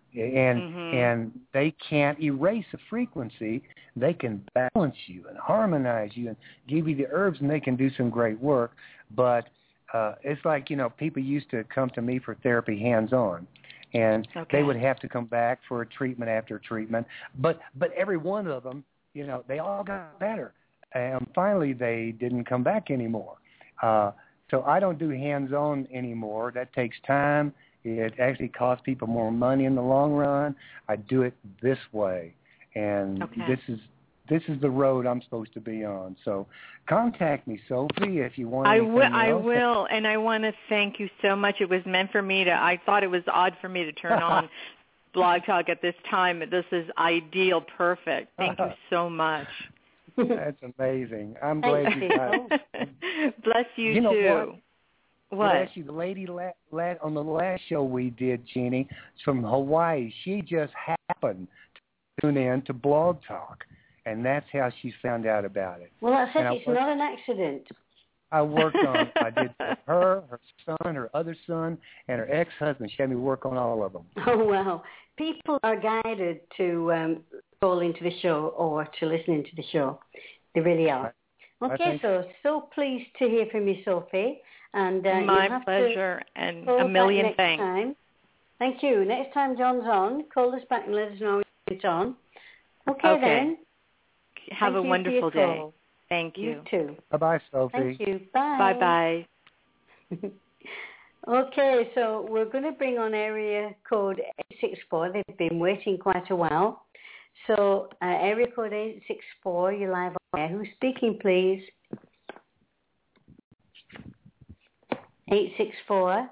and mm-hmm. and they can't erase the frequency. They can balance you and harmonize you and give you the herbs, and they can do some great work. But Uh, it's like, you know, people used to come to me for therapy hands-on, and okay. they would have to come back for a treatment after treatment. But but every one of them, you know, they all got better. And finally, they didn't come back anymore. Uh, so I don't do hands-on anymore. That takes time. It actually costs people more money in the long run. I do it this way, and okay. this is This is the road I'm supposed to be on. So contact me, Sophie, if you want I anything will, I else. will, and I want to thank you so much. It was meant for me to, I thought it was odd for me to turn on Blog Talk at this time, but this is ideal, perfect. Thank you so much. That's amazing. I'm glad you got it. Bless you, you know too. What? What? Actually, the lady la- la- on the last show we did, Jeannie, from Hawaii, she just happened to tune in to Blog Talk. And that's how she found out about it. Well, that's it. And It's worked, not an accident. I worked on, I did her, her son, her other son, and her ex-husband. She had me work on all of them. Oh, wow. People are guided to um, call into the show or to listen into the show. They really are. Okay, so so pleased to hear from you, Sophie. And uh, My have pleasure, to and a million next thanks. Time. Thank you. Next time John's on, call us back and let us know it's on. Okay, okay. then. Have Thank a wonderful day. Thank you. You too. Bye-bye, Sophie. Thank you. Bye. Bye-bye. Okay, so we're going to bring on area code eight six four. They've been waiting quite a while. So uh, area code eight six four, you're live on air. Who's speaking, please? eight six four.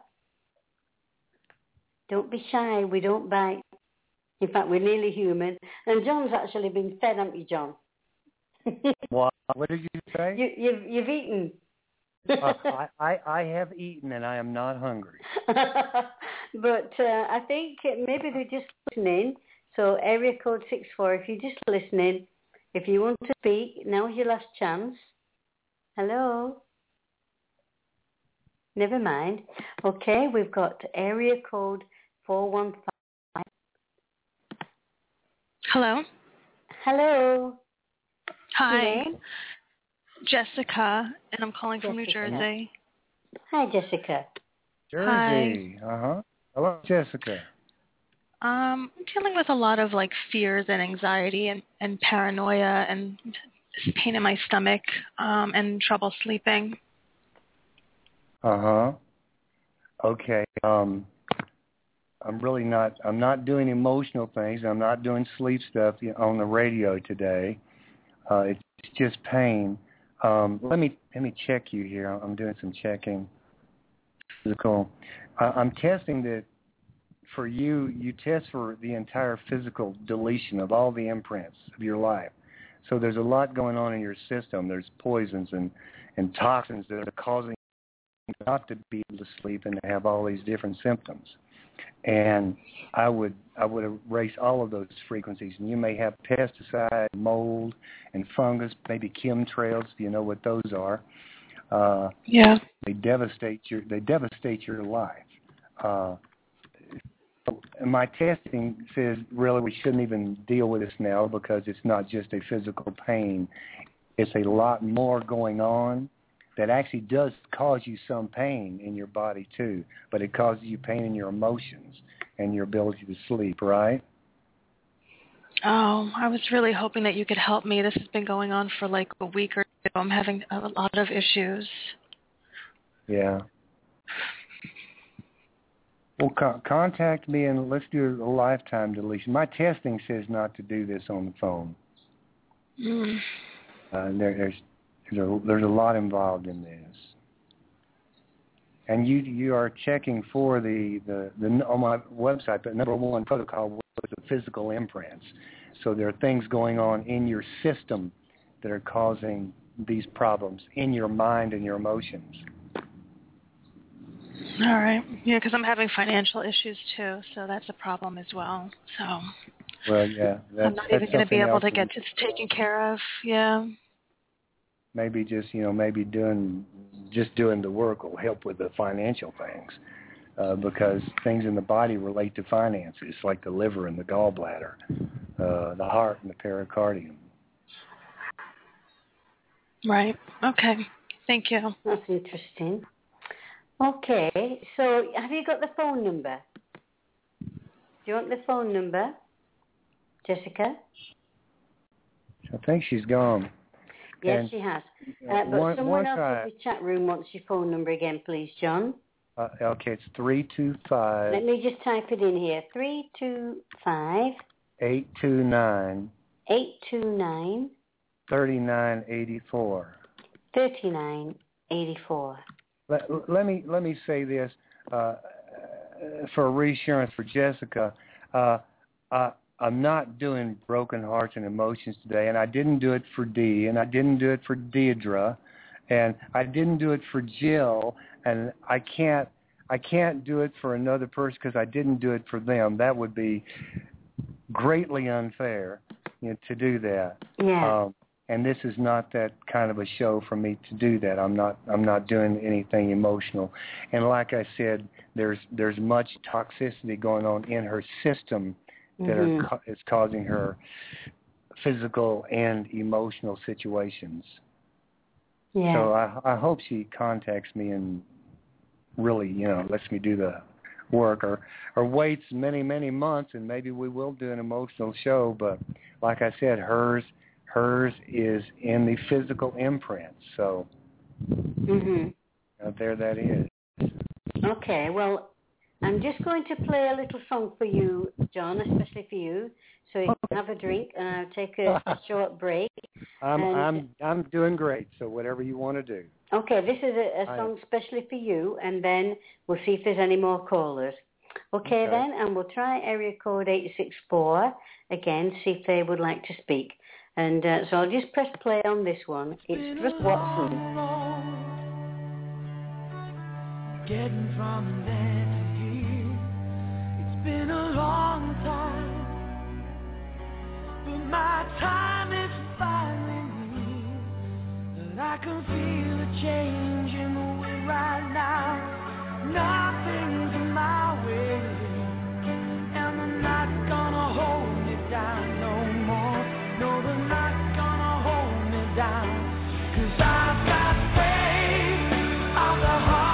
Don't be shy. We don't bite. In fact, we're nearly human. And John's actually been fed, haven't you, John? What? What did you say? You, you've, you've eaten. uh, I, I, I have eaten and I am not hungry. But uh, I think maybe they're just listening. So area code six four, if you're just listening, if you want to speak, now's your last chance. Hello? Never mind. Okay, we've got area code four one five. Hello? Hello? Hi. Name? Jessica, and I'm calling Jessica. from New Jersey. Hi, Jessica. Jersey. Hi. Uh-huh. Hello, Jessica. Um, I'm dealing with a lot of like fears and anxiety and, and paranoia and pain in my stomach um, and trouble sleeping. Uh-huh. Okay. Um, I'm really not, I'm not doing emotional things. I'm not doing sleep stuff on the radio today. Uh, it's just pain. Um, let me, let me check you here. I'm doing some checking. Physical. Uh, I'm testing that for you, you test for the entire physical deletion of all the imprints of your life. So there's a lot going on in your system. There's poisons and, and toxins that are causing you not to be able to sleep and to have all these different symptoms. And I would I would erase all of those frequencies. And you may have pesticide, mold, and fungus, maybe chemtrails, if you know what those are. Uh, yeah. They devastate your they devastate your life. Uh, and my testing says really we shouldn't even deal with this now because it's not just a physical pain. It's a lot more going on that actually does cause you some pain in your body too, but it causes you pain in your emotions and your ability to sleep, right? Oh, I was really hoping that you could help me. This has been going on for like a week or two. I'm having a lot of issues. Yeah. Well, co- contact me and let's do a lifetime deletion. My testing says not to do this on the phone. Mm. Uh, there, there's there's a, there's a lot involved in this. And you you are checking for the, the, the on my website, the number one protocol was the physical imprints. So there are things going on in your system that are causing these problems in your mind and your emotions. All right. Yeah, because I'm having financial issues too, so that's a problem as well. So. Well, yeah. That's, I'm not that's even going to be able to get we, this taken care of. Yeah. Maybe just you know maybe doing just doing the work will help with the financial things, uh, because things in the body relate to finances, like the liver and the gallbladder, uh, the heart and the pericardium. Right. Okay. Thank you. That's interesting. Okay, so have you got the phone number? Do you want the phone number, Jessica? I think she's gone. Yes, and she has. Uh, but one, someone else I, in the chat room wants your phone number again, please, John. Uh, okay, it's three two five. Let me just type it in here. Three two five. Eight two nine. Eight two nine. Thirty nine eighty four. Thirty nine eighty four. Let, let me let me say this uh, for reassurance for Jessica. Uh, uh, I'm not doing broken hearts and emotions today, and I didn't do it for Dee, and I didn't do it for Deidre, and I didn't do it for Jill, and I can't I can't do it for another person because I didn't do it for them. That would be greatly unfair, you know, to do that. Yeah. Um, And this is not that kind of a show for me to do that. I'm not. I'm not doing anything emotional. And like I said, there's there's much toxicity going on in her system that mm-hmm. are is causing her physical and emotional situations. Yeah. So I, I hope she contacts me and really, you know, lets me do the work, or or waits many many months, and maybe we will do an emotional show. But like I said, hers. Hers is in the physical imprint, so mm-hmm. uh, there that is. Okay, well, I'm just going to play a little song for you, John, especially for you, so you can have a drink, and I'll take a, a short break. I'm and, I'm I'm doing great. So whatever you want to do. Okay, this is a, a song I, especially for you, and then we'll see if there's any more callers. Okay, okay. then, and we'll try area code eight six four again, see if they would like to speak. And uh, so I'll just press play on this one. It's Russ Watson. Getting from there to here, it's been a long time, but my time is finally here, that I can feel a change in the wind right now. Nothing's in my way, and they're not gonna hold me down no more. No, they're not gonna hold me down, 'cause I've got faith of the heart.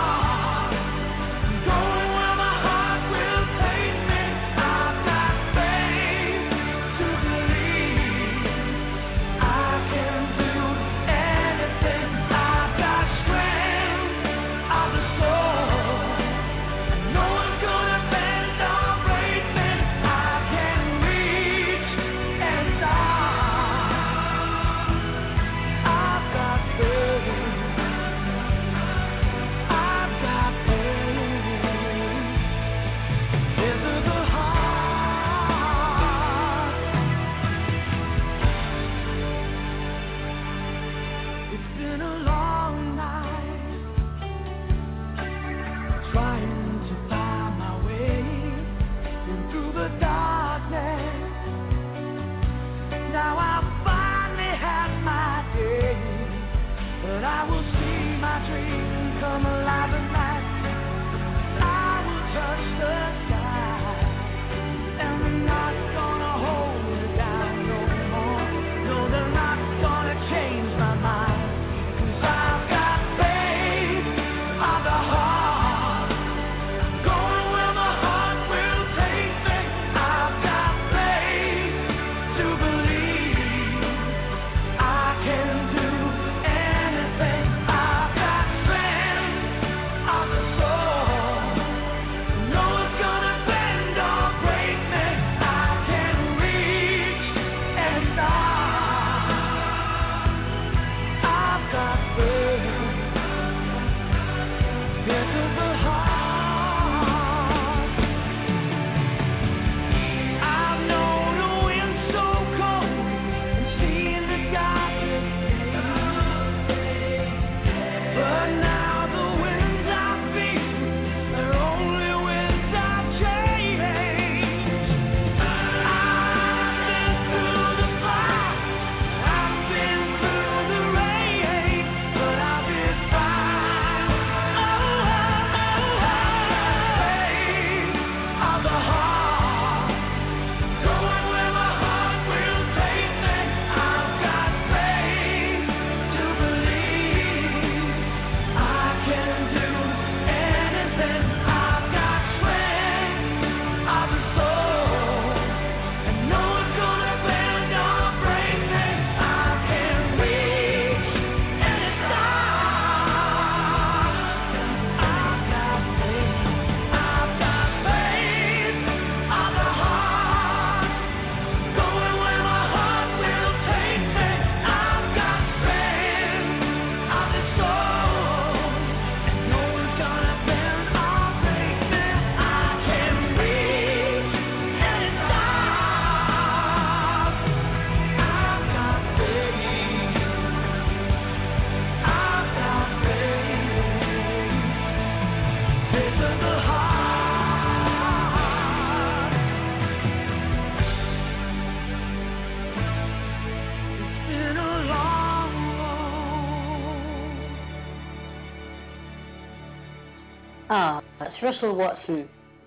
Ah, that's Russell Watson.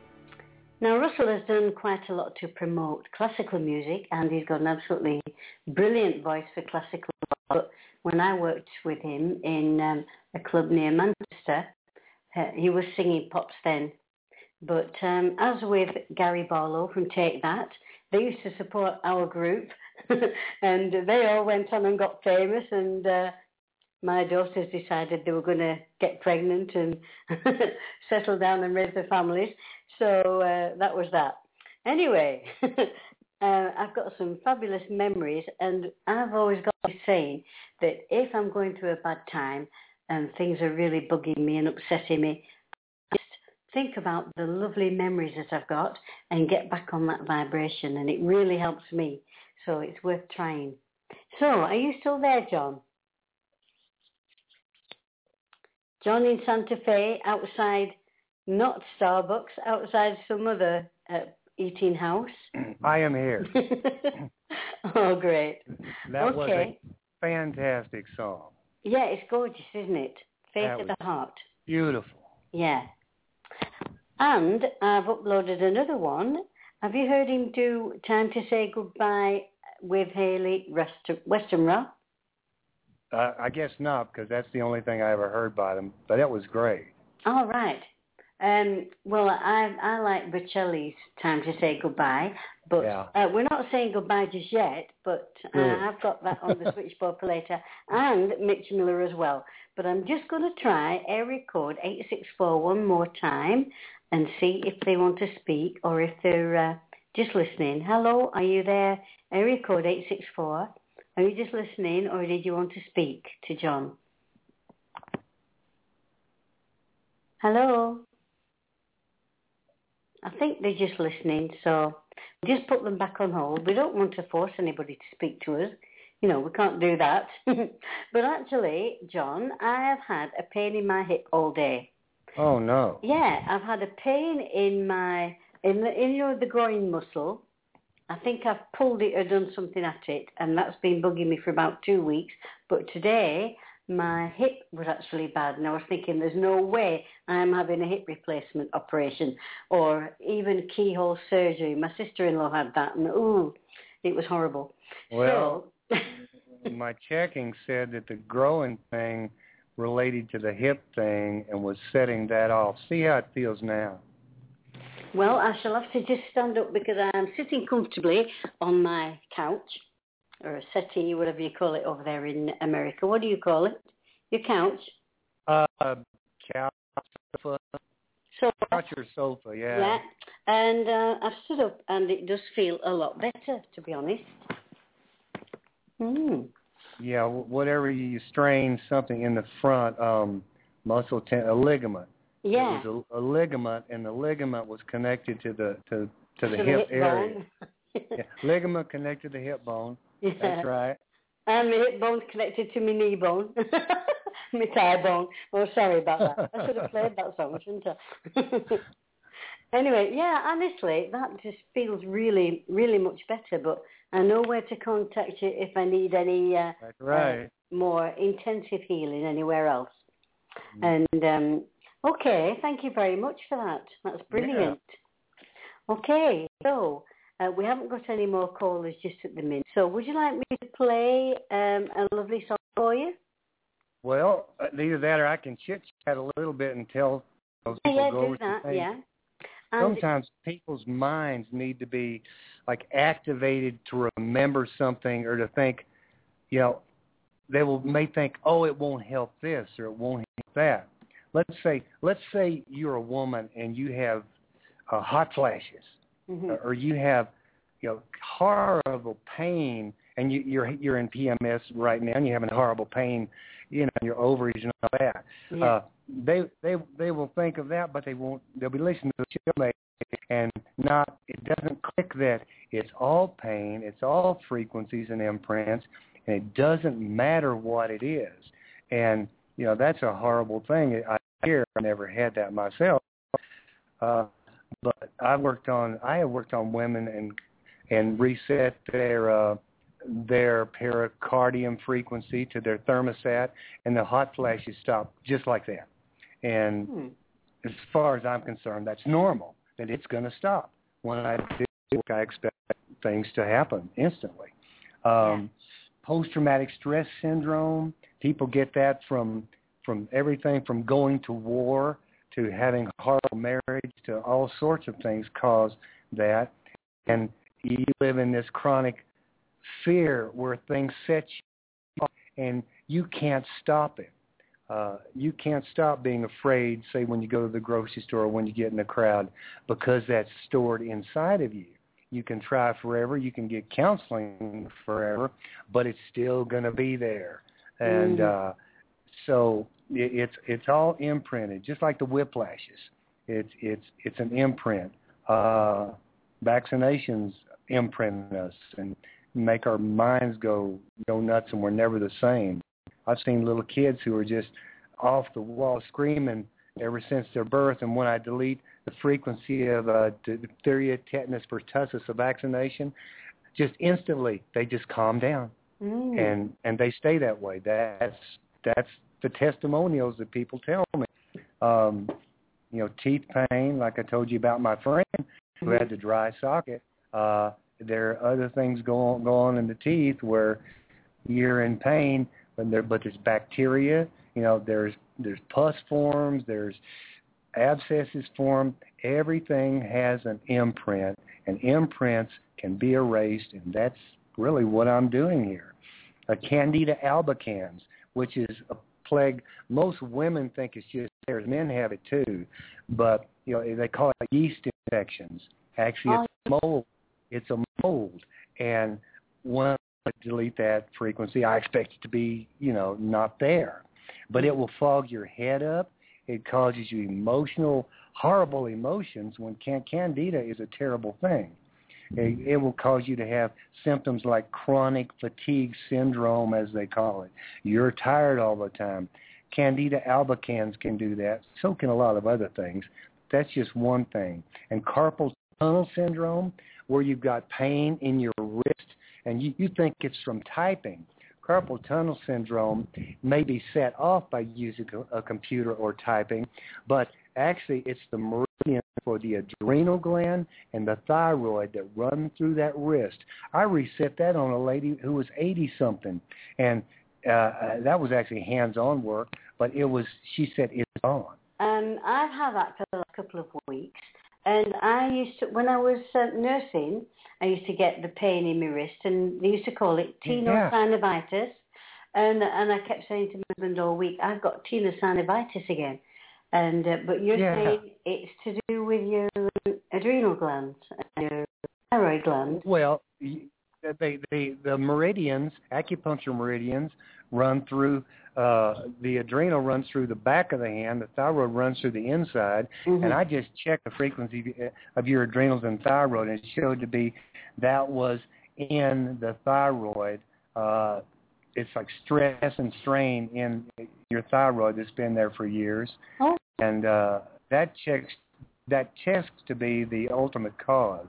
Now, Russell has done quite a lot to promote classical music, and he's got an absolutely brilliant voice for classical. But when I worked with him in um, a club near Manchester, uh, he was singing pops then. But um, as with Gary Barlow from Take That, they used to support our group, and they all went on and got famous, and uh, my daughters decided they were going to get pregnant and settle down and raise their families. So uh, that was that. Anyway, uh, I've got some fabulous memories, and I've always got this saying that if I'm going through a bad time and things are really bugging me and upsetting me, just think about the lovely memories that I've got and get back on that vibration, and it really helps me. So it's worth trying. So, are you still there, John? John in Santa Fe, outside, not Starbucks, outside some other uh, eating house. I am here. Oh, great. That okay. was a fantastic song. Yeah, it's gorgeous, isn't it? Faith That of the Heart. Beautiful. Yeah. And I've uploaded another one. Have you heard him do Time to Say Goodbye with Haley Westenra? Uh, I guess not, because that's the only thing I ever heard by them. But that was great. All right. Um, well, I I like Bocelli's Time to Say Goodbye, but yeah. uh, we're not saying goodbye just yet, but uh, I've got that on the switchboard for later, and Mitch Miller as well. But I'm just going to try area code eight six four one more time and see if they want to speak or if they're uh, just listening. Hello, are you there? Area code eight six four. Are you just listening, or did you want to speak to John? Hello? I think they're just listening, so just put them back on hold. We don't want to force anybody to speak to us. You know, we can't do that. But actually, John, I have had a pain in my hip all day. Oh, no. Yeah, I've had a pain in my, in the, in, you know, the groin muscle. I think I've pulled it or done something at it, and that's been bugging me for about two weeks. But today, my hip was actually bad, and I was thinking there's no way I'm having a hip replacement operation or even keyhole surgery. My sister-in-law had that, and ooh, it was horrible. Well, so, my checking said that the growing thing related to the hip thing and was setting that off. See how it feels now. Well, I shall have to just stand up because I'm sitting comfortably on my couch, or a settee, whatever you call it over there in America. What do you call it? Your couch? Uh, couch, sofa. Sofa. Couch or sofa, yeah. Yeah, and uh, I've stood up, and it does feel a lot better, to be honest. Mm. Yeah, whatever you strain something in the front, um, muscle, ten- a ligament. Yeah. It was a, a ligament, and the ligament was connected to the to, to the to hip, the hip area. bone. Yeah. Ligament connected to the hip bone. Yeah. That's right. And my hip bone's connected to my knee bone. My thigh bone. Oh, sorry about that. I should have played that song, shouldn't I? Anyway, yeah, honestly, that just feels really, really much better. But I know where to contact you if I need any uh, That's right. uh, more intensive healing anywhere else. Mm. And, um, okay, thank you very much for that. That's brilliant. Yeah. Okay, so uh, we haven't got any more callers just at the minute. So would you like me to play um, a lovely song for you? Well, either that or I can chit-chat a little bit and tell those people yeah, go do over that, some things. yeah. And sometimes people's minds need to be like activated to remember something or to think, you know, they will may think, oh, it won't help this or it won't help that. Let's say, let's say you're a woman and you have uh, hot flashes, mm-hmm. or, or you have, you know, horrible pain, and you, you're you're in P M S right now, and you're having horrible pain, you know, in your ovaries and all that. Yeah. Uh, they they they will think of that, but they won't. They'll be listening to the show and not. It doesn't click that it's all pain, it's all frequencies and imprints, and it doesn't matter what it is. And you know, that's a horrible thing. I hear I never had that myself, uh, but I worked on. I have worked on women and and reset their. Uh, their pericardium frequency to their thermostat, and the hot flashes stop just like that. And hmm. as far as I'm concerned, that's normal, that it's going to stop. When I do, I expect things to happen instantly. Um, yeah. Post-traumatic stress syndrome, people get that from from everything from going to war to having a horrible marriage to all sorts of things cause that. And you live in this chronic fear where things set you off, and you can't stop it. Uh, you can't stop being afraid, say, when you go to the grocery store or when you get in a crowd, because that's stored inside of you. You can try forever. You can get counseling forever, but it's still going to be there. And mm. uh, so it, it's it's all imprinted, just like the whiplashes. It's it's it's an imprint. Uh, vaccinations imprint us and make our minds go go nuts, and we're never the same. I've seen little kids who are just off the wall screaming ever since their birth, and when I delete the frequency of uh, diphtheria, tetanus, pertussis, a vaccination, just instantly they just calm down, mm. and and they stay that way. That's that's the testimonials that people tell me. Um, you know, teeth pain, like I told you about my friend who had the dry socket. Uh, there are other things go on, go on in the teeth where you're in pain, but there but there's bacteria. You know, there's there's pus forms, there's abscesses form. Everything has an imprint, and imprints can be erased, and that's really what I'm doing here. A Candida albicans, which is a plague most women think it's just theirs. Men have it too, but you know they call it yeast infections. Actually, it's a mold. It's a mold, and when I delete that frequency, I expect it to be, you know, not there. But it will fog your head up. It causes you emotional, horrible emotions when can- Candida is a terrible thing. It, it will cause you to have symptoms like chronic fatigue syndrome, as they call it. You're tired all the time. Candida albicans can do that. So can a lot of other things. That's just one thing. And carpal tunnel syndrome, where you've got pain in your wrist, and you, you think it's from typing. Carpal tunnel syndrome may be set off by using a, a computer or typing, but actually it's the meridian for the adrenal gland and the thyroid that run through that wrist. I reset that on a lady who was eighty-something, and uh, that was actually hands-on work, but it was, she said, it's on. Um, I've had that for the last couple of weeks. And I used to, when I was uh, nursing, I used to get the pain in my wrist, and they used to call it tenosynovitis. Yeah. And and I kept saying to my husband all week, I've got tenosynovitis again. And uh, but you're yeah. saying it's to do with your adrenal glands, your thyroid gland. Well, they, they, the meridians, acupuncture meridians, run through. Uh, the adrenal runs through the back of the hand. The thyroid runs through the inside. Mm-hmm. And I just checked the frequency of your adrenals and thyroid, and it showed to be that was in the thyroid. Uh, it's like stress and strain in your thyroid that's been there for years. Oh. And uh, that checks that checks to be the ultimate cause.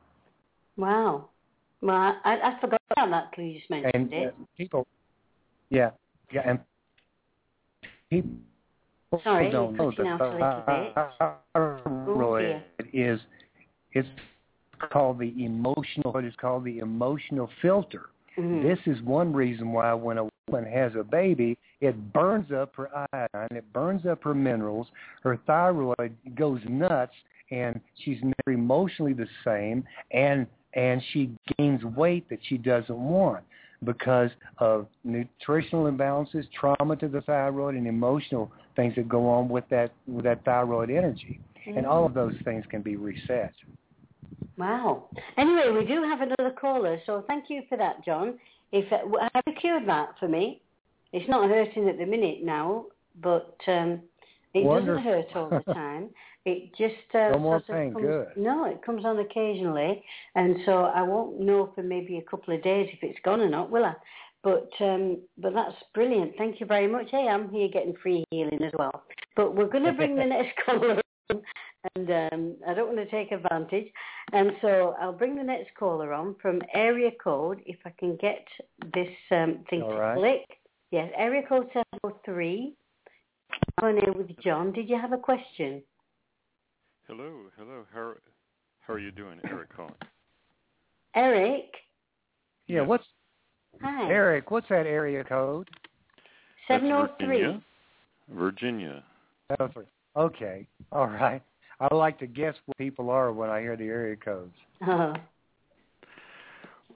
Wow. Well, I, I forgot about that till you just mentioned and, it. Uh, people, yeah, yeah, and people Sorry, don't know that the thyroid oh, is it's called the emotional. It is called the emotional filter. Mm-hmm. This is one reason why when a woman has a baby, it burns up her iodine, it burns up her minerals, her thyroid goes nuts, and she's never emotionally the same, and and she gains weight that she doesn't want because of nutritional imbalances, trauma to the thyroid, and emotional things that go on with that with that thyroid energy. Mm-hmm. And all of those things can be reset. Wow. Anyway, we do have another caller, so thank you for that, John. If uh, have you cured that for me? It's not hurting at the minute now, but um, it Wonderful. doesn't hurt all the time. It just uh, no more sort of pain. Comes, Good. No, it comes on occasionally, and so I won't know for maybe a couple of days if it's gone or not, will I? But um, but that's brilliant. Thank you very much. Hey, I'm here getting free healing as well. But we're going to bring the next caller on, and um, I don't want to take advantage. And so I'll bring the next caller on from area code, if I can get this um, thing All to right. click. Yes, area code seven oh three. I'm on here with John. Did you have a question? Hello, hello. How how are you doing, Eric calling? Eric? Yeah, what's Hi. Eric, what's that area code? seven oh three. Virginia. Virginia. seven oh three. Okay. All right. I like to guess where people are when I hear the area codes. Uh-huh.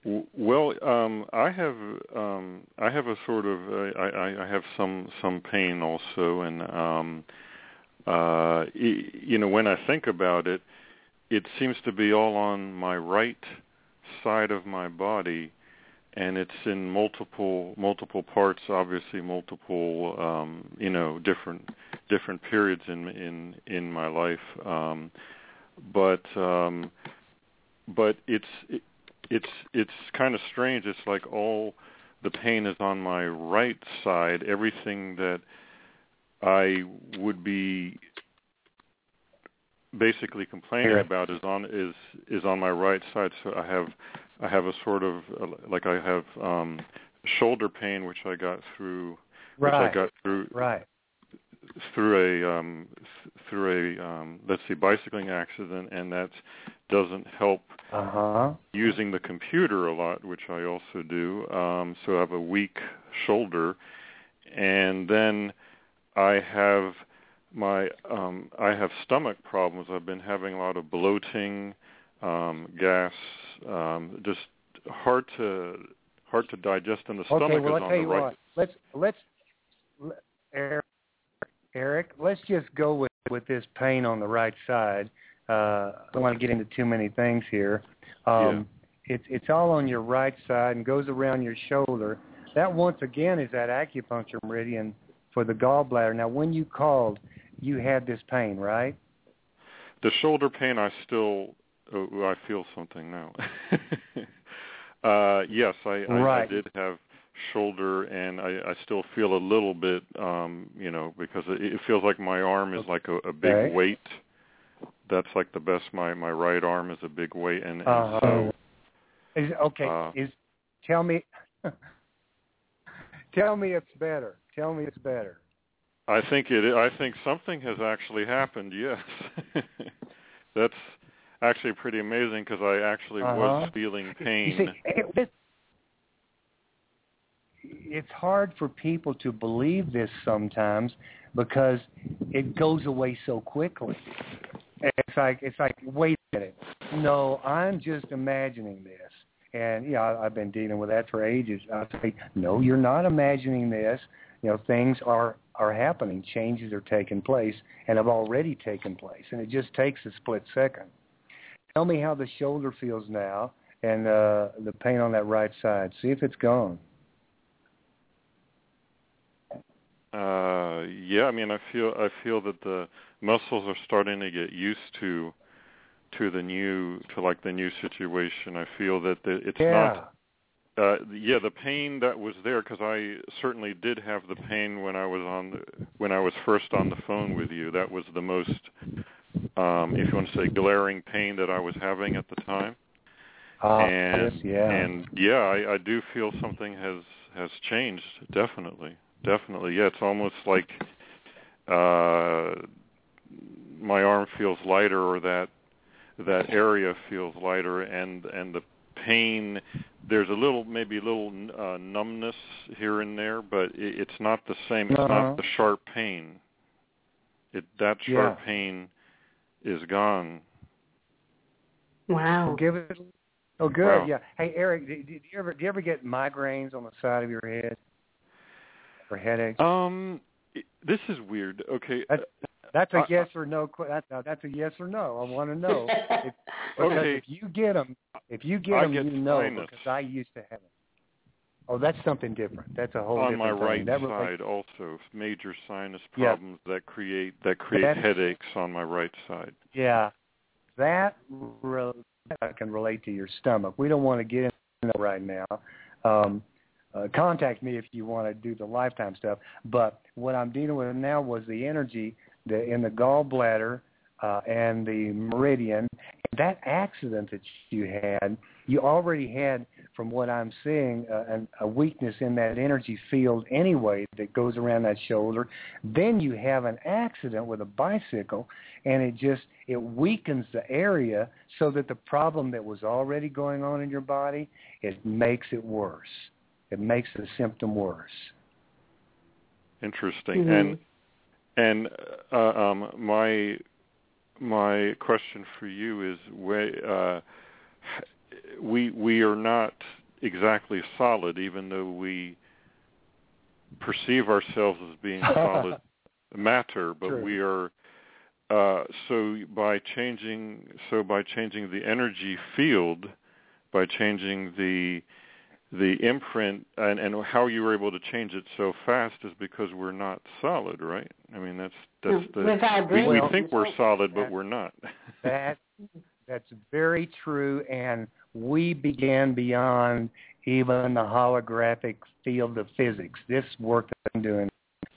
W- Well, um, I have um, I have a sort of uh, I, I have some some pain also, and um, uh, y- you know, when I think about it, it seems to be all on my right side of my body, and it's in multiple multiple parts. Obviously, multiple um, you know different different periods in in in my life, um, but um, but it's. It, It's it's kind of strange. It's like all the pain is on my right side. Everything that I would be basically complaining about is on is is on my right side. So I have I have a sort of uh, like I have um, shoulder pain, which I got through which right. I got through right. through a um, through a um, let's see bicycling accident, and that doesn't help. Uh-huh. Using the computer a lot, which I also do, um, so I have a weak shoulder, and then I have my um, I have stomach problems. I've been having a lot of bloating, um, gas, um, just hard to hard to digest, and the stomach okay, well, is I'll on tell the you right. what. Let's let's Eric, Eric, let's just go with with this pain on the right side. Uh, I don't want to get into too many things here. Um, yeah. It's it's all on your right side and goes around your shoulder. That once again is that acupuncture meridian for the gallbladder. Now, when you called, you had this pain, right? The shoulder pain, I still oh, I feel something now. uh, yes, I, I, right. I did have shoulder, and I, I still feel a little bit, um, you know, because it, it feels like my arm is like a, a big okay. weight. That's like the best. My, my right arm is a big weight, and, and uh-huh. so is, okay. Uh, is tell me, tell me it's better. Tell me it's better. I think it. I think something has actually happened. Yes, that's actually pretty amazing because I actually uh-huh. was feeling pain. You see, it, it's hard for people to believe this sometimes because it goes away so quickly. It's like it's like wait a minute. No, I'm just imagining this. And yeah, I've been dealing with that for ages. I say, no, you're not imagining this. You know, things are are happening. Changes are taking place and have already taken place. And it just takes a split second. Tell me how the shoulder feels now and uh, the pain on that right side. See if it's gone. Uh, yeah, I mean, I feel I feel that the muscles are starting to get used to to the new to like the new situation. I feel that the, it's yeah. not. Uh, yeah, the pain that was there, because I certainly did have the pain when I was on the, when I was first on the phone with you. That was the most, um, if you want to say, glaring pain that I was having at the time. Uh, and yes, yeah. and yeah, I, I do feel something has has changed. Definitely, definitely. Yeah, it's almost like uh, my arm feels lighter, or that that area feels lighter, and and the pain, there's a little, maybe a little uh, numbness here and there, but it, it's not the same. It's uh-huh. not the sharp pain. It that sharp yeah. pain is gone. Wow. Well, give it. Oh, good. Wow. Yeah. Hey, Eric, do, do you ever do you ever get migraines on the side of your head or headaches? Um, this is weird. Okay. That's, that's a uh, yes or no. That, that's a yes or no. I want to know. If, because okay. if you get them, if you get I them, get you know sinus. because I used to have them. Oh, that's something different. That's a whole on different my thing. right That side also, major sinus yeah. problems that create that create That's, headaches on my right side. Yeah, that, re- that can relate to your stomach. We don't want to get into that right now. Um, uh, contact me if you want to do the lifetime stuff. But what I'm dealing with now was the energy the, in the gallbladder uh, and the meridian. That accident that you had, you already had, from what I'm seeing, uh, an, a weakness in that energy field anyway that goes around that shoulder. Then you have an accident with a bicycle, and it just, it weakens the area so that the problem that was already going on in your body, it makes it worse. It makes the symptom worse. Interesting. Mm-hmm. And and uh, um, my my question for you is, where, uh, we we are not exactly solid, even though we perceive ourselves as being solid matter, but True. we are. Uh, so by changing, so by changing the energy field, by changing the the imprint, and, and how you were able to change it so fast is because we're not solid, right? I mean, that's that's the we, we think we're solid, but we're not. that that's very true, and we began beyond even the holographic field of physics. This work that I'm doing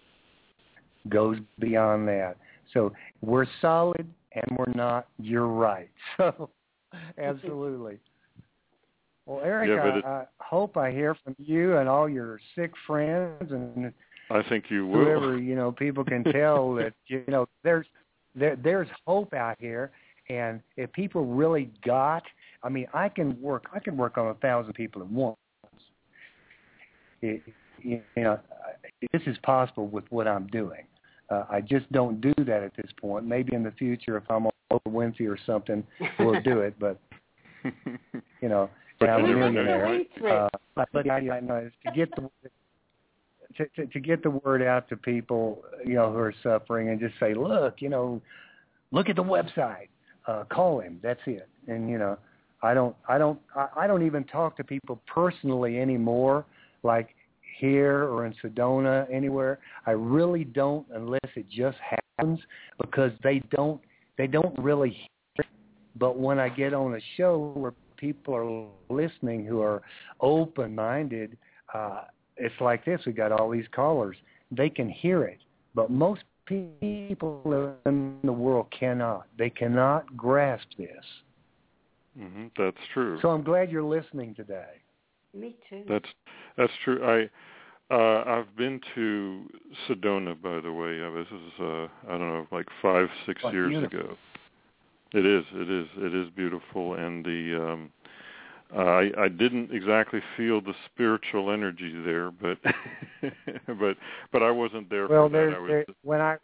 goes beyond that. So we're solid and we're not. You're right. So absolutely. Well, Eric, yeah, I, I hope I hear from you and all your sick friends, and I think you will. Whoever, you know, people can tell that, you know, there's there, there's hope out here, and if people really got, I mean, I can work I can work on a thousand people at once. It, you know, this is possible with what I'm doing. Uh, I just don't do that at this point. Maybe in the future, if I'm on Oprah Winfrey or something, we'll do it. But you know, but I'm a you millionaire. Uh, but but I, I know to get the to, to to get the word out to people, you know, who are suffering, and just say, look, you know, look at the website, uh, call him. That's it. And you know, I don't I don't I, I don't even talk to people personally anymore, like here or in Sedona, anywhere. I really don't, unless it just happens, because they don't they don't really hear it. But when I get on a show where people are listening who are open-minded, uh, it's like this. We got all these callers. They can hear it, but most people in the world cannot. They cannot grasp this. Mm-hmm, that's true. So I'm glad you're listening today. Me too. That's that's true. I uh, I've been to Sedona, by the way. Uh, this is uh, I don't know, like five, six oh, years beautiful. ago. It is, it is, it is beautiful, and the um, uh, I I didn't exactly feel the spiritual energy there, but but but I wasn't there well, for that. I was there, when I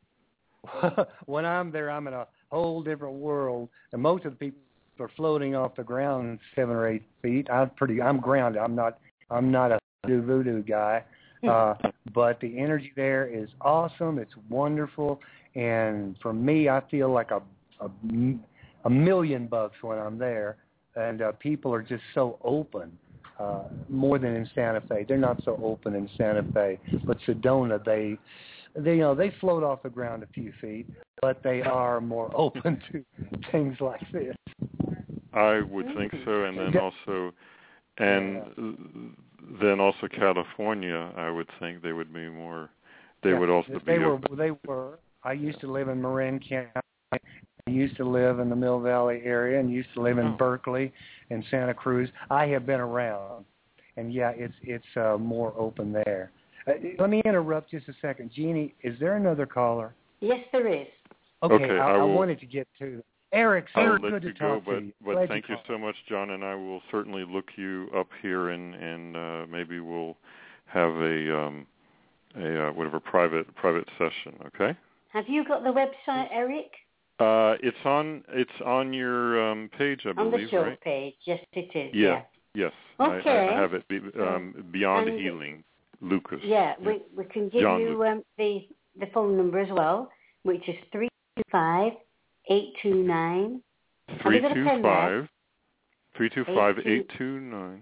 when I'm there, I'm in a whole different world, and most of the people are floating off the ground seven or eight feet. I'm pretty. I'm grounded. I'm not. I'm not a voodoo voodoo guy. Uh, but the energy there is awesome. It's wonderful, and for me, I feel like a a, a million bucks when I'm there, and uh, people are just so open. Uh, more than in Santa Fe. They're not so open in Santa Fe, but Sedona, they, they, you know, they float off the ground a few feet, but they are more open to things like this. I would think so, and then also, and then also California, I would think they would be more. They yeah, would also they be. were. Open. They were. I used to live in Marin County. I used to live in the Mill Valley area, and used to live in oh. Berkeley and Santa Cruz. I have been around, and yeah, it's it's uh, more open there. Uh, let me interrupt just a second, Jeannie. Is there another caller? Yes, there is. Okay, okay I, I, I will, wanted to get to Eric. I'll So let good you to go, talk but to you. but Glad thank you, you so much, John, and I will certainly look you up here, and and uh, maybe we'll have a um, a uh, whatever private private session. Okay. Have you got the website, Eric? Uh, it's on it's on your um, page, I believe, on the show right? page, yes, it is. Yeah, yeah. yes. Okay. I, I have it. Um, Beyond and, Healing, Lucas. Yeah, we we can give John you um, the the phone number as well, which is three two five eight two nine. Three two five. Three two five eight two nine.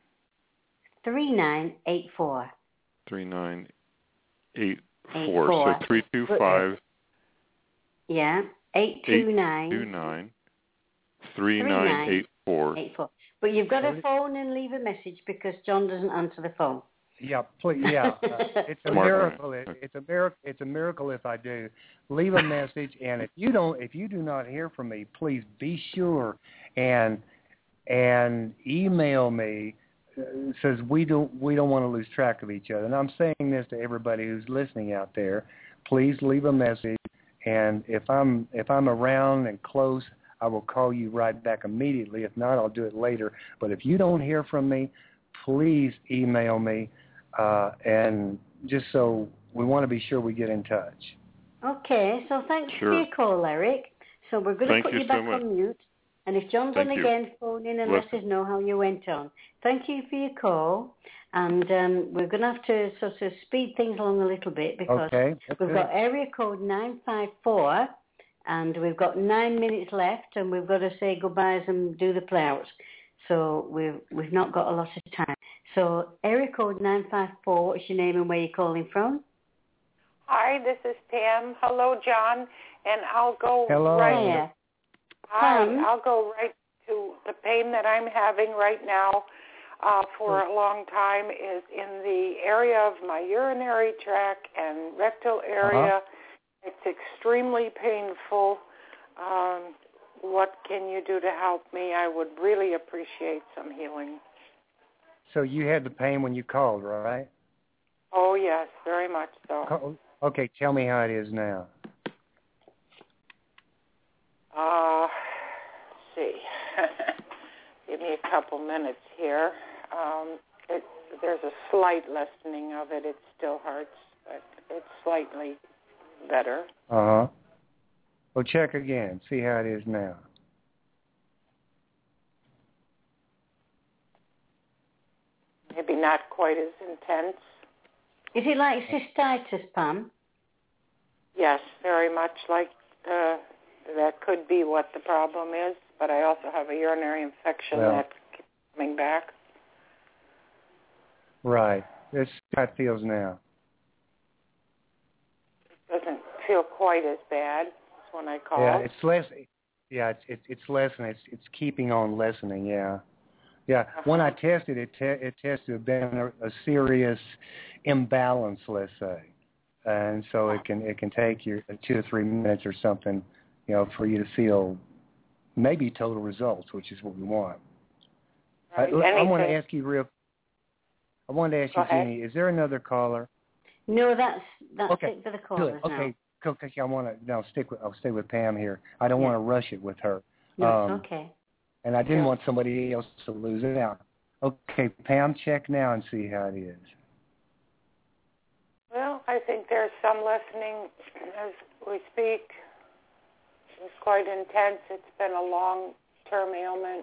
Three nine eight four. Three nine eight four. So three two five. Yeah. Eight two nine. Two nine. Three nine eight four. Eight four. But you've got to phone and leave a message because John doesn't answer the phone. Yeah, please. Yeah, uh, it's a miracle. It, it's a miracle. It's a miracle if I do. Leave a message, and if you don't, if you do not hear from me, please be sure and and email me. Uh, says we don't we don't want to lose track of each other. And I'm saying this to everybody who's listening out there. Please leave a message. And if I'm if I'm around and close, I will call you right back immediately. If not, I'll do it later. But if you don't hear from me, please email me, uh, and just so we want to be sure we get in touch. Okay, so thanks sure. for your call, Eric. So we're going Thank to put you you back so on mute. And if John's Thank on you. again, phone in and Bless let us know how you went on. Thank you for your call. And um, we're going to have to sort of speed things along a little bit because Okay, we've good. got area code nine five four and we've got nine minutes left and we've got to say goodbyes and do the playouts. So we've, we've not got a lot of time. So area code nine five four, what's your name and where you're calling from? Hi, this is Pam. Hello, John. And I'll go Hello. right. Hiya. Hi, Pam? I'll go right to the pain that I'm having right now uh, for a long time is in the area of my urinary tract and rectal area. Uh-huh. It's extremely painful. Um, what can you do to help me? I would really appreciate some healing. So you had the pain when you called, right? Oh, yes, very much so. Okay, tell me how it is now. Uh, let's see. Give me a couple minutes here. Um, it, there's a slight lessening of it. It still hurts, but it's slightly better. Uh-huh. Well, check again. See how it is now. Maybe not quite as intense. Is it like cystitis, Pam? Yes, very much like uh, that could be what the problem is, but I also have a urinary infection well, that keeps coming back. Right. That's how it feels now. It doesn't feel quite as bad as when I called. Yeah, it's less. Yeah, it's it's, it's lessening. It's it's keeping on lessening. Yeah, yeah. Uh-huh. When I tested it, te- it tested to have been a, a serious imbalance, let's say, and so it can it can take you two or three minutes or something, you know, for you to feel maybe total results, which is what we want. Right. I, I want to ask you real. I wanted to ask Go you, ahead. Jeannie, is there another caller? No, that's that's okay. it for the callers Good. Okay. now. Okay. I want to now stick with. I'll stay with Pam here. I don't Yeah. want to rush it with her. No, um, it's okay. And I didn't Sure. want somebody else to lose it out. Okay, Pam, check now and see how it is. Well, I think there's some lessening as we speak. It's quite intense. It's been a long-term ailment.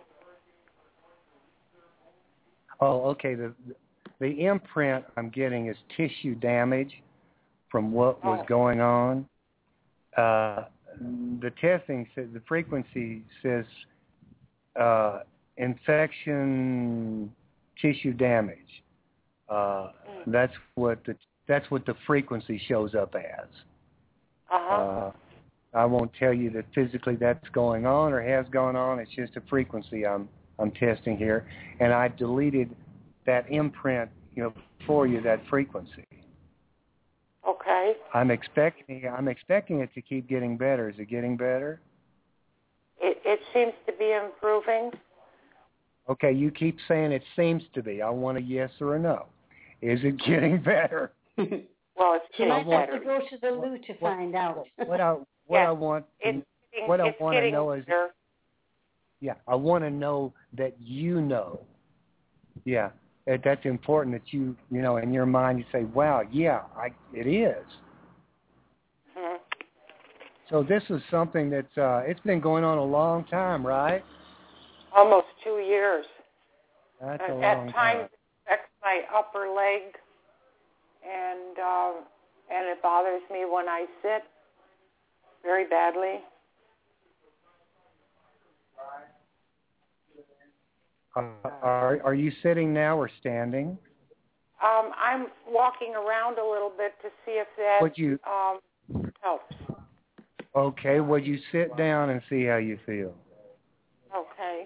Oh, okay. The the imprint I'm getting is tissue damage from what was Oh. going on. Uh, the testing says the frequency says uh, infection tissue damage. Uh, that's what the that's what the frequency shows up as. Uh-huh. Uh, I won't tell you that physically that's going on or has gone on. It's just a frequency I'm I'm testing here, and I deleted that imprint, you know, for you, that frequency. Okay. I'm expecting I'm expecting it to keep getting better. Is it getting better? It, it seems to be improving. Okay, you keep saying it seems to be. I want a yes or a no. Is it getting better? Well, it's She getting might have better. to go to the loo to what, find out. What I what Yeah. I want It's getting, what I it's want to getting know is better. yeah, I want to know that you know. Yeah, that, that's important that you you know in your mind you say, wow, yeah, I it is. Mhm. So this is something that's uh, it's been going on a long time, right? Almost two years. That's At a at long times time. it affects my upper leg, and um, and it bothers me when I sit very badly. Uh, are are you sitting now or standing? Um, I'm walking around a little bit to see if that Would you um, helps. okay? Would you sit down and see how you feel? Okay.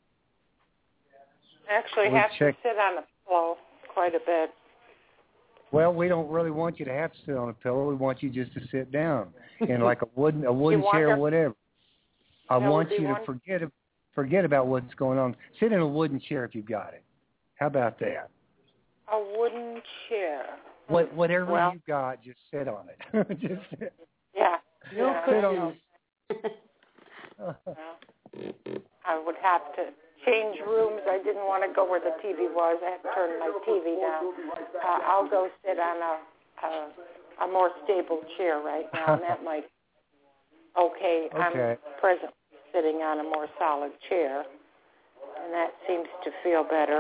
I actually We'll have check. to sit on a pillow quite a bit. Well, we don't really want you to have to sit on a pillow. We want you just to sit down in like a wooden a wooden You want chair or to- whatever. I That want would be you to wonderful. forget forget about what's going on. Sit in a wooden chair if you've got it. How about that? A wooden chair. What whatever Well- you've got, just sit on it. just sit. Yeah. No yeah. Sit on cushions. Well, I would have to change rooms. I didn't want to go where the T V was. I had to turn my T V down. Uh, I'll go sit on a, a a more stable chair right now, and that might. Okay, Okay. I'm presently sitting on a more solid chair, and that seems to feel better.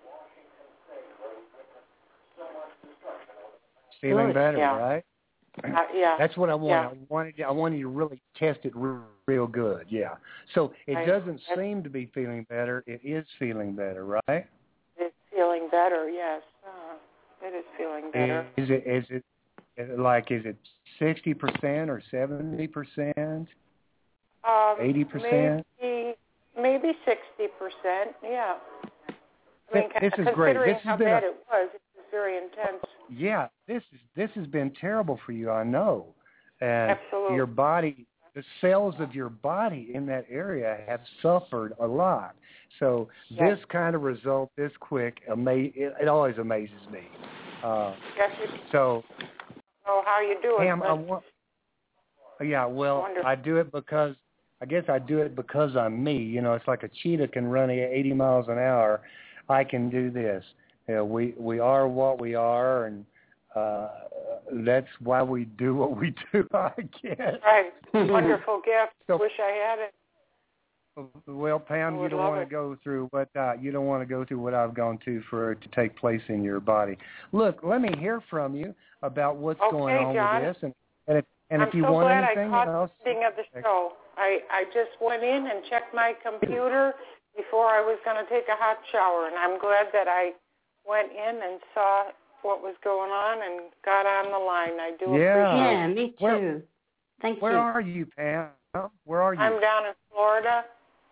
Feeling Good. better, Yeah. right? Uh, yeah. That's what I want. Yeah. I wanted I wanted you to really test it real, real good. Yeah. So it Right. doesn't That's, seem to be feeling better. It is feeling better, right? It's feeling better. Yes. Uh, it is feeling better. Is it is it, is it like is it sixty percent or seventy percent? Um, Eighty percent? Maybe maybe sixty percent. Yeah. I mean, This is considering great. This has how been bad a- it was, it was very intense. Yeah, this is this has been terrible for you, I know. And Absolutely. your body, the cells of your body in that area have suffered a lot. So Yes. this kind of result this quick, ama- it, it always amazes me. Uh, Yes, it, so, know how you do it. Pam, but I want. Yeah, well, Wonderful. I do it because I guess I do it because I'm me. You know, it's like a cheetah can run at eighty miles an hour. I can do this. You know, we we are what we are, and uh, that's why we do what we do. I guess. Right. Wonderful gift. So- Wish I had it. Well, Pam, I you would don't love want it. to go through what uh, you don't want to go through what I've gone through for it to take place in your body. Look, let me hear from you about what's Okay, going on John. with this, and and if and I'm if you so want glad I anything caught else, the beginning of the show. I, I just went in and checked my computer before I was going to take a hot shower, and I'm glad that I went in and saw what was going on and got on the line. I do Yeah. appreciate Yeah, it. me too. Where- Thank where you. are you, Pam? Where are you? I'm down in Florida.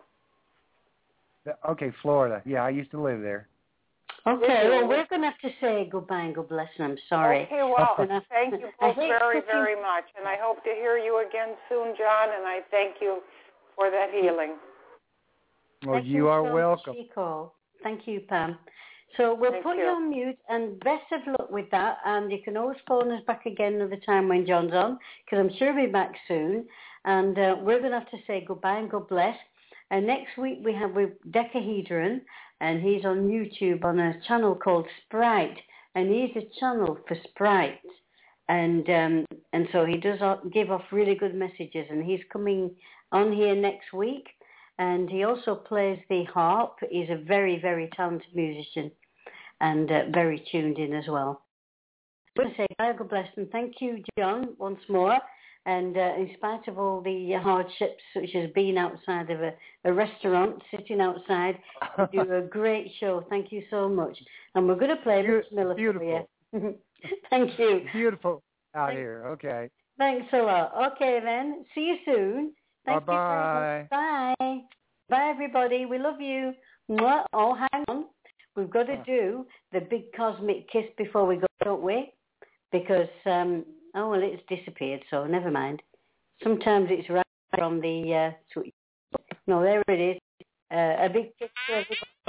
Okay, Florida. Yeah, I used to live there. Okay, you? well, we're going to have to say goodbye and God bless, and I'm sorry. Okay, well, We're gonna have- thank you I both hate very, cooking- very much, and I hope to hear you again soon, John, and I thank you for that healing. Well, Thank you are so welcome. much, Chico. Thank you, Pam. So we'll Thank put you. you on mute, and best of luck with that. And you can always phone us back again another time when John's on, because I'm sure he'll be back soon. And uh, we're going to have to say goodbye and God bless. And next week we have with Decahedron, and he's on YouTube on a channel called Sprite, and he's a channel for Sprite. And um, and so he does give off really good messages, and he's coming on here next week. And he also plays the harp. He's a very, very talented musician and uh, very tuned in as well. I want to say God bless and thank you, John, once more. And uh, in spite of all the hardships, such as being outside of a, a restaurant, sitting outside, you do a great show. Thank you so much. And we're going to play Rich Miller Beautiful. for you. Thank you. Beautiful out Thank- here. Okay. Thanks a lot. Okay, then. See you soon. Thank Bye-bye. you very much. Bye. Bye, everybody. We love you. Mwah. Oh, hang on. We've got to do the big cosmic kiss before we go, don't we? Because, um, oh, well, it's disappeared, so never mind. Sometimes it's right from the uh, switch. No, there it is. Uh, a big kiss to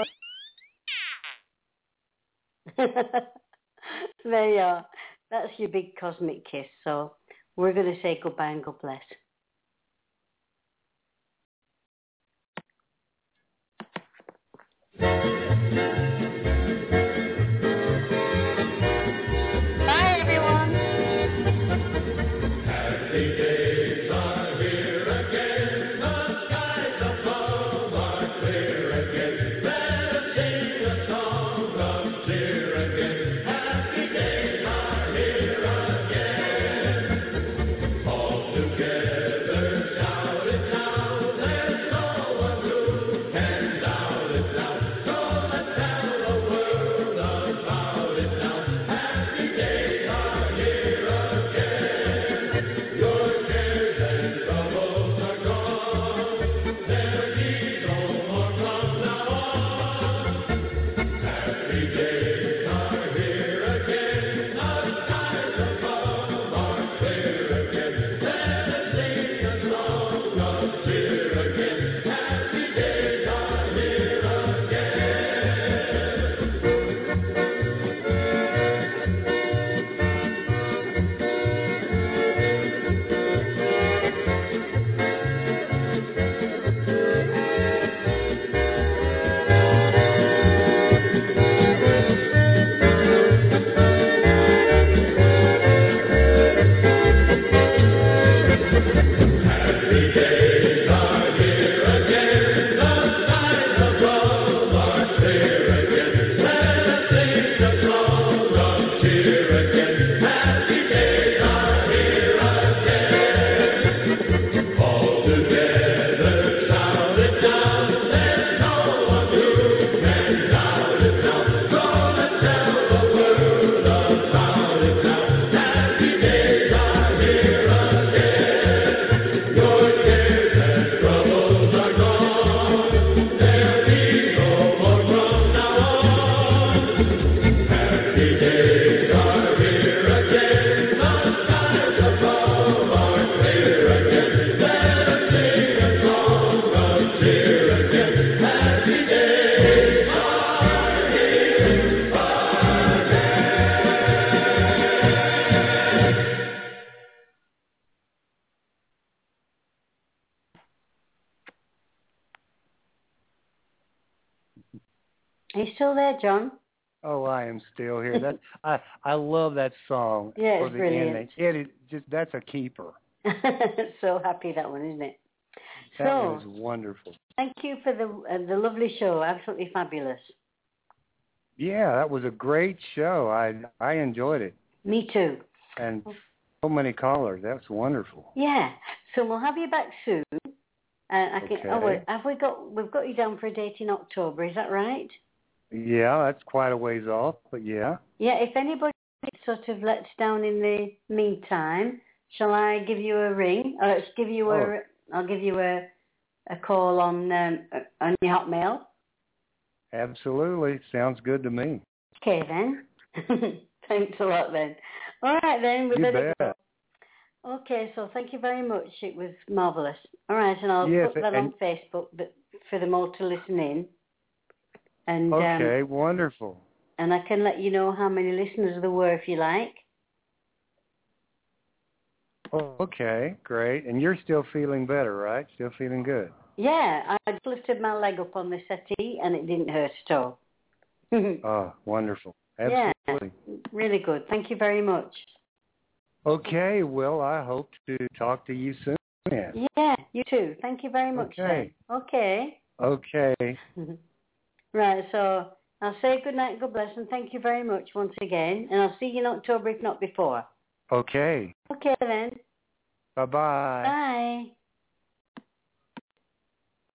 everybody. There you are. That's your big cosmic kiss. So we're going to say goodbye and God bless. Bye, everyone. Together, shout it now, there's no one who can doubt it now. So Are you still there, John? Oh, I am still here. That I I love that song. Yeah, for it's the brilliant. ending. It is just that's a keeper. So happy that one, isn't it? That so, was wonderful. Thank you for the uh, the lovely show. Absolutely fabulous. Yeah, that was a great show. I I enjoyed it. Me too. And so many callers. That's wonderful. Yeah. So we'll have you back soon. Uh, I can, Okay. oh, wait, have we got? We've got you down for a date in October. Is that right? Yeah, that's quite a ways off, but yeah. Yeah. If anybody sort of lets down in the meantime, shall I give you a ring? Or let's give you Oh. a. I'll give you a a call on um, on your Hotmail. Absolutely. Sounds good to me. Okay then. Thanks a lot then. All right then. We You better bet. go. Okay, so thank you very much. It was marvellous. All right, and I'll Yes, put that and- on Facebook but for them all to listen in. And Okay, um, wonderful. and I can let you know how many listeners there were if you like. Oh, okay, great. And you're still feeling better, right? Still feeling good. Yeah, I just lifted my leg up on the settee and it didn't hurt at all. Oh, wonderful. Absolutely. Yeah, really good. Thank you very much. Okay, well, I hope to talk to you soon. Yeah, you too. Thank you very much. Okay. Then. Okay. Okay. Right, so I'll say good night, God bless, and thank you very much once again. And I'll see you in October, if not before. Okay. Okay then. Bye-bye. Bye.